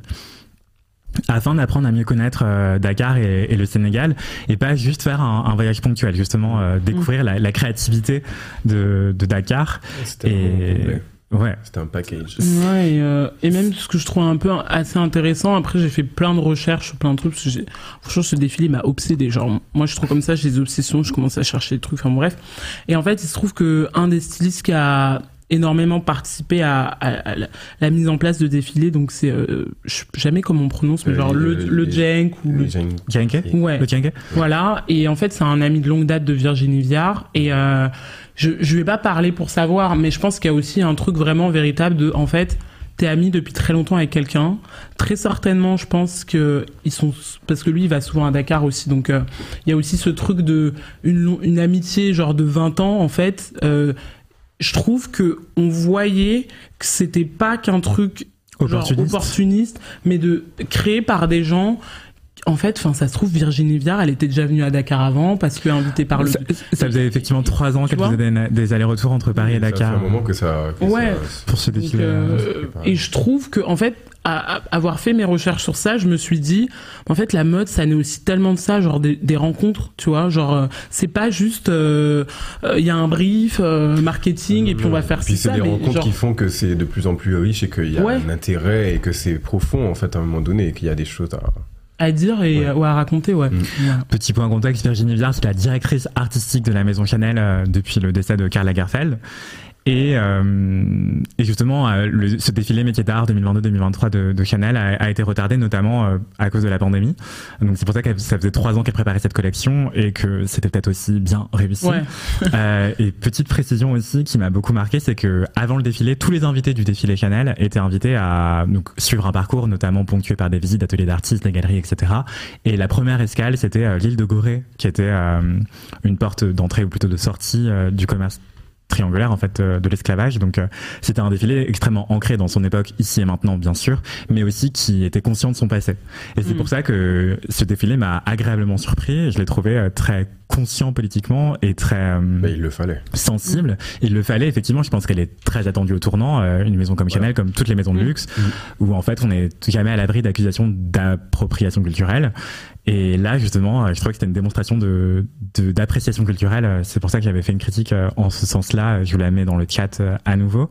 [SPEAKER 4] afin d'apprendre à mieux connaître euh, Dakar et, et le Sénégal, et pas juste faire un, un voyage ponctuel, justement euh, découvrir mmh. la, la créativité de, de Dakar.
[SPEAKER 5] C'était
[SPEAKER 4] et ouais,
[SPEAKER 5] c'était un package.
[SPEAKER 6] Ouais, et, euh, et même ce que je trouve un peu assez intéressant. Après, j'ai fait plein de recherches, plein de trucs. Parce que j'ai... Franchement, ce défilé m'a obsédé. Genre, moi, je suis trop comme ça, j'ai des obsessions. Je commence à chercher des trucs. Enfin bref. Et en fait, il se trouve que un des stylistes qui a énormément participé à, à, à la, la mise en place de défilés, donc c'est euh, je sais jamais comment on prononce, mais euh, genre le, le, le Jenk ou le
[SPEAKER 4] Jenke,
[SPEAKER 6] ouais,
[SPEAKER 4] le Jenke.
[SPEAKER 6] Voilà, et en fait c'est un ami de longue date de Virginie Viard, et euh, je je vais pas parler pour savoir, mais je pense qu'il y a aussi un truc vraiment véritable de, en fait, t'es ami depuis très longtemps avec quelqu'un, très certainement je pense que ils sont, parce que lui il va souvent à Dakar aussi, donc il euh, y a aussi ce truc de une une amitié genre de vingt ans en fait. euh, Je trouve que on voyait que c'était pas qu'un truc opportuniste, genre opportuniste, mais de créé par des gens. En fait, enfin, ça se trouve, Virginie Viard, elle était déjà venue à Dakar avant parce que invitée par le.
[SPEAKER 4] Ça, ça faisait effectivement trois ans qu'elle faisait des, des allers-retours entre Paris et Dakar.
[SPEAKER 5] Ça fait un moment que ça. Que
[SPEAKER 6] ouais.
[SPEAKER 5] Ça,
[SPEAKER 4] pour ce défilé.
[SPEAKER 6] Euh, et je trouve que, en fait, à, à avoir fait mes recherches sur ça, je me suis dit, en fait, la mode, ça naît aussi tellement de ça, genre des, des rencontres, tu vois, genre euh, c'est pas juste, il euh, euh, y a un brief euh, marketing, mmh, et puis on va faire
[SPEAKER 5] et puis
[SPEAKER 6] ça.
[SPEAKER 5] c'est des rencontres
[SPEAKER 6] genre...
[SPEAKER 5] qui font que c'est de plus en plus riche et qu'il y a ouais. un intérêt et que c'est profond en fait à un moment donné et qu'il y a des choses à.
[SPEAKER 6] à dire et ouais. ou à raconter, ouais. Mmh. ouais.
[SPEAKER 4] Petit point contexte, Virginie Viard, c'est la directrice artistique de la maison Chanel euh, depuis le décès de Karl Lagerfeld. Et, euh, et justement, euh, le, ce défilé métier d'art deux mille vingt-deux deux mille vingt-trois de, de Chanel a, a été retardé notamment euh, à cause de la pandémie. Donc c'est pour ça que ça faisait trois ans qu'elle préparait cette collection et que c'était peut-être aussi bien réussi.
[SPEAKER 6] Ouais.
[SPEAKER 4] euh, et petite précision aussi qui m'a beaucoup marqué, c'est que avant le défilé, tous les invités du défilé Chanel étaient invités à donc, suivre un parcours notamment ponctué par des visites d'ateliers d'artistes, des galeries, et cetera. Et la première escale, c'était euh, l'île de Gorée, qui était euh, une porte d'entrée ou plutôt de sortie euh, du commerce triangulaire en fait euh, de l'esclavage. Donc euh, c'était un défilé extrêmement ancré dans son époque, ici et maintenant bien sûr, mais aussi qui était conscient de son passé. Et c'est mmh. pour ça que ce défilé m'a agréablement surpris. Je l'ai trouvé euh, très conscient politiquement et très euh,
[SPEAKER 5] bah, il le fallait
[SPEAKER 4] sensible. Mmh. Il le fallait effectivement. Je pense qu'elle est très attendue au tournant. Euh, une maison comme Chanel, ouais. comme toutes les maisons de luxe, mmh. où en fait on est jamais à l'abri d'accusations d'appropriation culturelle. Et là, justement, je trouvais que c'était une démonstration de, de, d'appréciation culturelle. C'est pour ça que j'avais fait une critique en ce sens-là. Je vous la mets dans le chat à nouveau.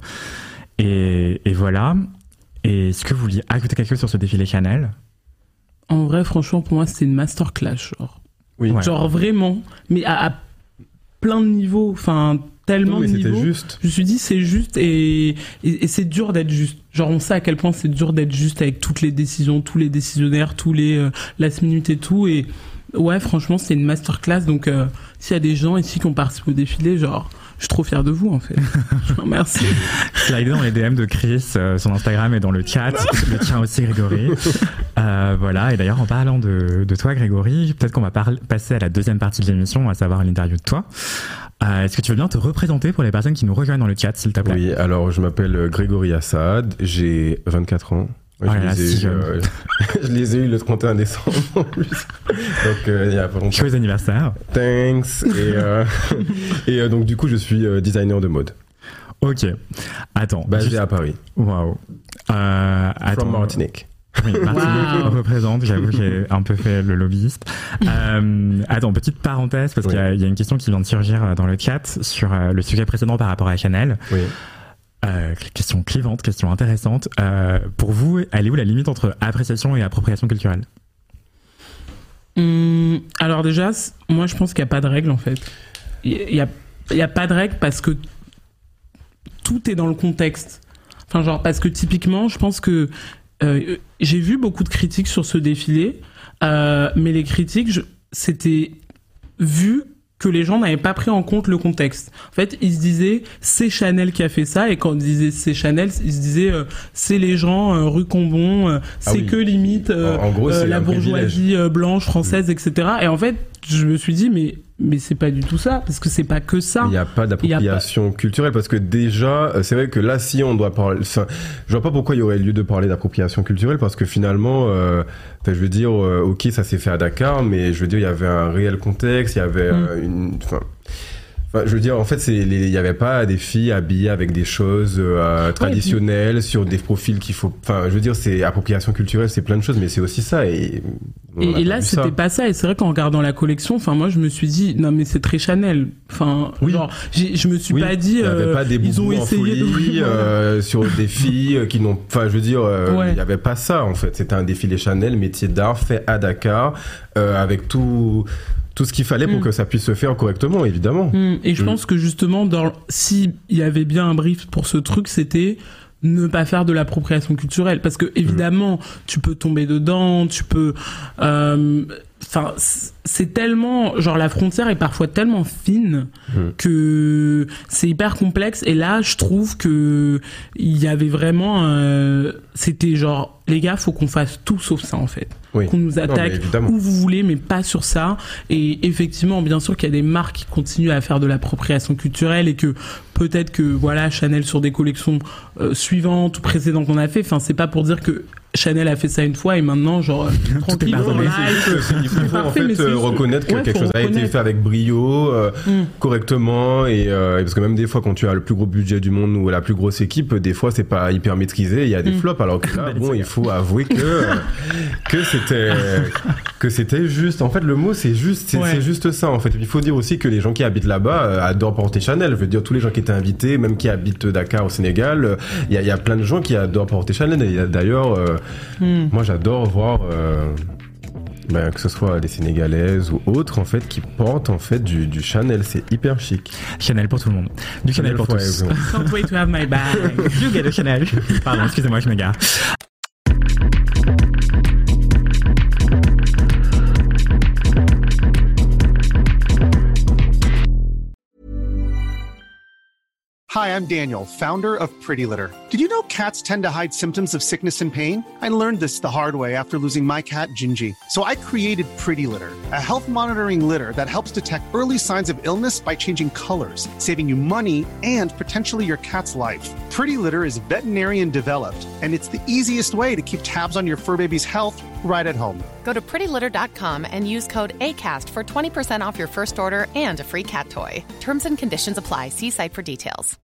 [SPEAKER 4] Et, et voilà. Et est-ce que vous vouliez ajouter quelque chose sur ce défilé Chanel ?
[SPEAKER 6] En vrai, franchement, pour moi, c'était une masterclass, genre.
[SPEAKER 5] Oui. Ouais.
[SPEAKER 6] Genre vraiment, mais à, à plein de niveaux. Enfin, tellement
[SPEAKER 5] non, mais
[SPEAKER 6] de
[SPEAKER 5] c'était
[SPEAKER 6] niveaux.
[SPEAKER 5] Juste.
[SPEAKER 6] Je me suis dit, c'est juste et, et, et c'est dur d'être juste. Genre, on sait à quel point c'est dur d'être juste avec toutes les décisions, tous les décisionnaires, tous les euh, last minute et tout. Et ouais, franchement, c'est une masterclass. Donc, euh, s'il y a des gens ici qui ont participé au défilé, genre, je suis trop fier de vous, en fait. Je vous remercie.
[SPEAKER 4] Slidez dans les D M de Chris, euh, son Instagram est dans le chat. Le tien aussi, Grégory. Euh, Euh, voilà, et d'ailleurs en parlant de, de toi Grégory, peut-être qu'on va par- passer à la deuxième partie de l'émission, à savoir l'interview de toi. Euh, est-ce que tu veux bien te représenter pour les personnes qui nous rejoignent dans le chat, s'il te plaît?
[SPEAKER 5] Oui, alors je m'appelle Grégory Assad, j'ai vingt-quatre ans.
[SPEAKER 4] Oh là
[SPEAKER 5] je,
[SPEAKER 4] là,
[SPEAKER 5] les ai
[SPEAKER 4] si
[SPEAKER 5] eu, euh, je les ai eu le trente et un décembre en plus. Donc euh, il y a pas longtemps.
[SPEAKER 4] Joyeux anniversaire.
[SPEAKER 5] Thanks. Et, euh, et euh, donc du coup je suis euh, designer de mode.
[SPEAKER 4] Ok. Attends.
[SPEAKER 5] Basé
[SPEAKER 4] juste...
[SPEAKER 5] à Paris.
[SPEAKER 4] Waouh. Euh, attends.
[SPEAKER 5] From Martinique.
[SPEAKER 4] Oui, Martinique
[SPEAKER 6] Wow.
[SPEAKER 4] représente, j'avoue que j'ai un peu fait le lobbyiste. Euh, attends, petite parenthèse, parce
[SPEAKER 5] Oui.
[SPEAKER 4] qu'il y a, il y a une question qui vient de surgir dans le chat sur euh, le sujet précédent par rapport à Chanel.
[SPEAKER 5] Oui.
[SPEAKER 4] Euh, question clivante, question intéressante. Euh, pour vous, elle est où la limite entre appréciation et appropriation culturelle?
[SPEAKER 6] Hum, alors déjà, c- moi je pense qu'il n'y a pas de règle en fait. Il n'y a, il y a pas de règle parce que tout est dans le contexte. Enfin genre parce que typiquement, je pense que euh, j'ai vu beaucoup de critiques sur ce défilé, euh, mais les critiques, je, c'était vu que les gens n'avaient pas pris en compte le contexte. En fait, ils se disaient c'est Chanel qui a fait ça, et quand ils disaient c'est Chanel, ils se disaient euh, c'est les gens euh, rue Combon, euh, c'est
[SPEAKER 5] Ah oui.
[SPEAKER 6] que limite euh,
[SPEAKER 5] En- en gros,
[SPEAKER 6] euh,
[SPEAKER 5] c'est
[SPEAKER 6] la
[SPEAKER 5] un
[SPEAKER 6] bourgeoisie euh, blanche française, et cetera. Et en fait, je me suis dit mais mais c'est pas du tout ça, parce que c'est pas que ça.
[SPEAKER 5] Il n'y a pas
[SPEAKER 6] Il y a
[SPEAKER 5] d'appropriation culturelle parce que déjà, euh, c'est vrai que là, si on doit parler, enfin, je vois pas pourquoi il y aurait lieu de parler d'appropriation culturelle parce que finalement, euh, enfin, je veux dire, euh, ok, ça s'est fait à Dakar, mais je veux dire, il y avait un réel contexte, il y avait
[SPEAKER 6] Mm.
[SPEAKER 5] euh, une, enfin. Enfin, je veux dire, en fait, c'est les- il y avait pas des filles habillées avec des choses euh, traditionnelles sur des profils qu'il faut. Enfin, je veux dire, c'est appropriation culturelle, c'est plein de choses, mais c'est aussi ça. Et, on a
[SPEAKER 6] Et, et
[SPEAKER 5] pas
[SPEAKER 6] là,
[SPEAKER 5] vu
[SPEAKER 6] c'était
[SPEAKER 5] ça.
[SPEAKER 6] pas ça. Et c'est vrai qu'en regardant la collection, enfin, moi, je me suis dit, non, mais c'est très Chanel. Enfin,
[SPEAKER 5] Oui.
[SPEAKER 6] genre, j'ai- je me suis
[SPEAKER 5] Oui,
[SPEAKER 6] pas dit,
[SPEAKER 5] il y avait
[SPEAKER 6] euh,
[SPEAKER 5] pas des
[SPEAKER 6] ils ont
[SPEAKER 5] boubous en
[SPEAKER 6] essayé de.
[SPEAKER 5] folie, euh, sur des filles qui n'ont. Enfin, je veux dire, euh,
[SPEAKER 6] Ouais.
[SPEAKER 5] il y avait pas ça en fait. C'était un défilé Chanel, métier d'art fait à Dakar, euh, avec tout tout ce qu'il fallait pour
[SPEAKER 6] Mm.
[SPEAKER 5] que ça puisse se faire correctement, évidemment.
[SPEAKER 6] Mm. Et je
[SPEAKER 5] Mm.
[SPEAKER 6] pense que justement, dans, si il y avait bien un brief pour ce truc, c'était ne pas faire de l'appropriation culturelle, parce que évidemment, tu peux tomber dedans, tu peux. euh, Enfin, c'est tellement, genre la frontière est parfois tellement fine
[SPEAKER 5] Mm.
[SPEAKER 6] que c'est hyper complexe. Et là, je trouve que il y avait vraiment, euh, c'était genre, les gars, faut qu'on fasse tout sauf ça en fait.
[SPEAKER 5] Oui.
[SPEAKER 6] Qu'on nous
[SPEAKER 5] Non, mais
[SPEAKER 6] attaque
[SPEAKER 5] évidemment.
[SPEAKER 6] où vous voulez, mais pas sur ça. Et effectivement, bien sûr qu'il y a des marques qui continuent à faire de l'appropriation culturelle et que peut-être que voilà, Chanel sur des collections euh, suivantes ou précédentes qu'on a fait. Enfin, c'est pas pour dire que Chanel a fait ça une fois et maintenant genre tranquille,
[SPEAKER 4] pardonné.
[SPEAKER 6] on
[SPEAKER 5] Mais
[SPEAKER 6] live,
[SPEAKER 5] c'est juste, il faut
[SPEAKER 6] c'est
[SPEAKER 5] en
[SPEAKER 6] parfait,
[SPEAKER 5] fait
[SPEAKER 6] mais c'est
[SPEAKER 5] euh,
[SPEAKER 6] juste-
[SPEAKER 5] reconnaître que
[SPEAKER 6] ouais,
[SPEAKER 5] quelque
[SPEAKER 6] faut
[SPEAKER 5] chose a été
[SPEAKER 6] reconnaître.
[SPEAKER 5] fait avec brio, euh,
[SPEAKER 6] Mm.
[SPEAKER 5] correctement, et, euh, et parce que même des fois quand tu as le plus gros budget du monde ou la plus grosse équipe, des fois c'est pas hyper maîtrisé, il y a des
[SPEAKER 6] Mm.
[SPEAKER 5] flops. Alors que là, bon, il faut avouer que euh, que c'était que c'était juste. En fait, le mot c'est juste, c'est
[SPEAKER 6] Ouais.
[SPEAKER 5] c'est juste ça en fait. Il faut dire aussi que les gens qui habitent là-bas euh, adorent porter Chanel. Je veux dire, tous les gens qui étaient invités, même qui habitent Dakar au Sénégal, euh, il y, a, il y a plein de gens qui adorent porter Chanel. Et il y a d'ailleurs, euh,
[SPEAKER 6] Mm.
[SPEAKER 5] moi j'adore voir. Euh, ben, que ce soit des Sénégalaises ou autres en fait qui portent en fait du, du Chanel, c'est hyper chic.
[SPEAKER 4] Chanel pour tout le monde. Du Chanel, pour
[SPEAKER 5] for
[SPEAKER 4] tous.
[SPEAKER 5] everyone.
[SPEAKER 6] Can't wait to have my bag.
[SPEAKER 4] You get a Chanel. Pardon, excusez-moi, je m'égare.
[SPEAKER 8] Hi, I'm Daniel, founder of Pretty Litter. Did you know cats tend to hide symptoms of sickness and pain? I learned this the hard way after losing my cat, Gingy. So I created Pretty Litter, a health monitoring litter that helps detect early signs of illness by changing colors, saving you money and potentially your cat's life. Pretty Litter is veterinarian developed, and it's the easiest way to keep tabs on your fur baby's health right at home.
[SPEAKER 9] Go to pretty litter dot com and use code ACAST for twenty percent off your first order and a free cat toy. Terms and conditions apply. See site for details.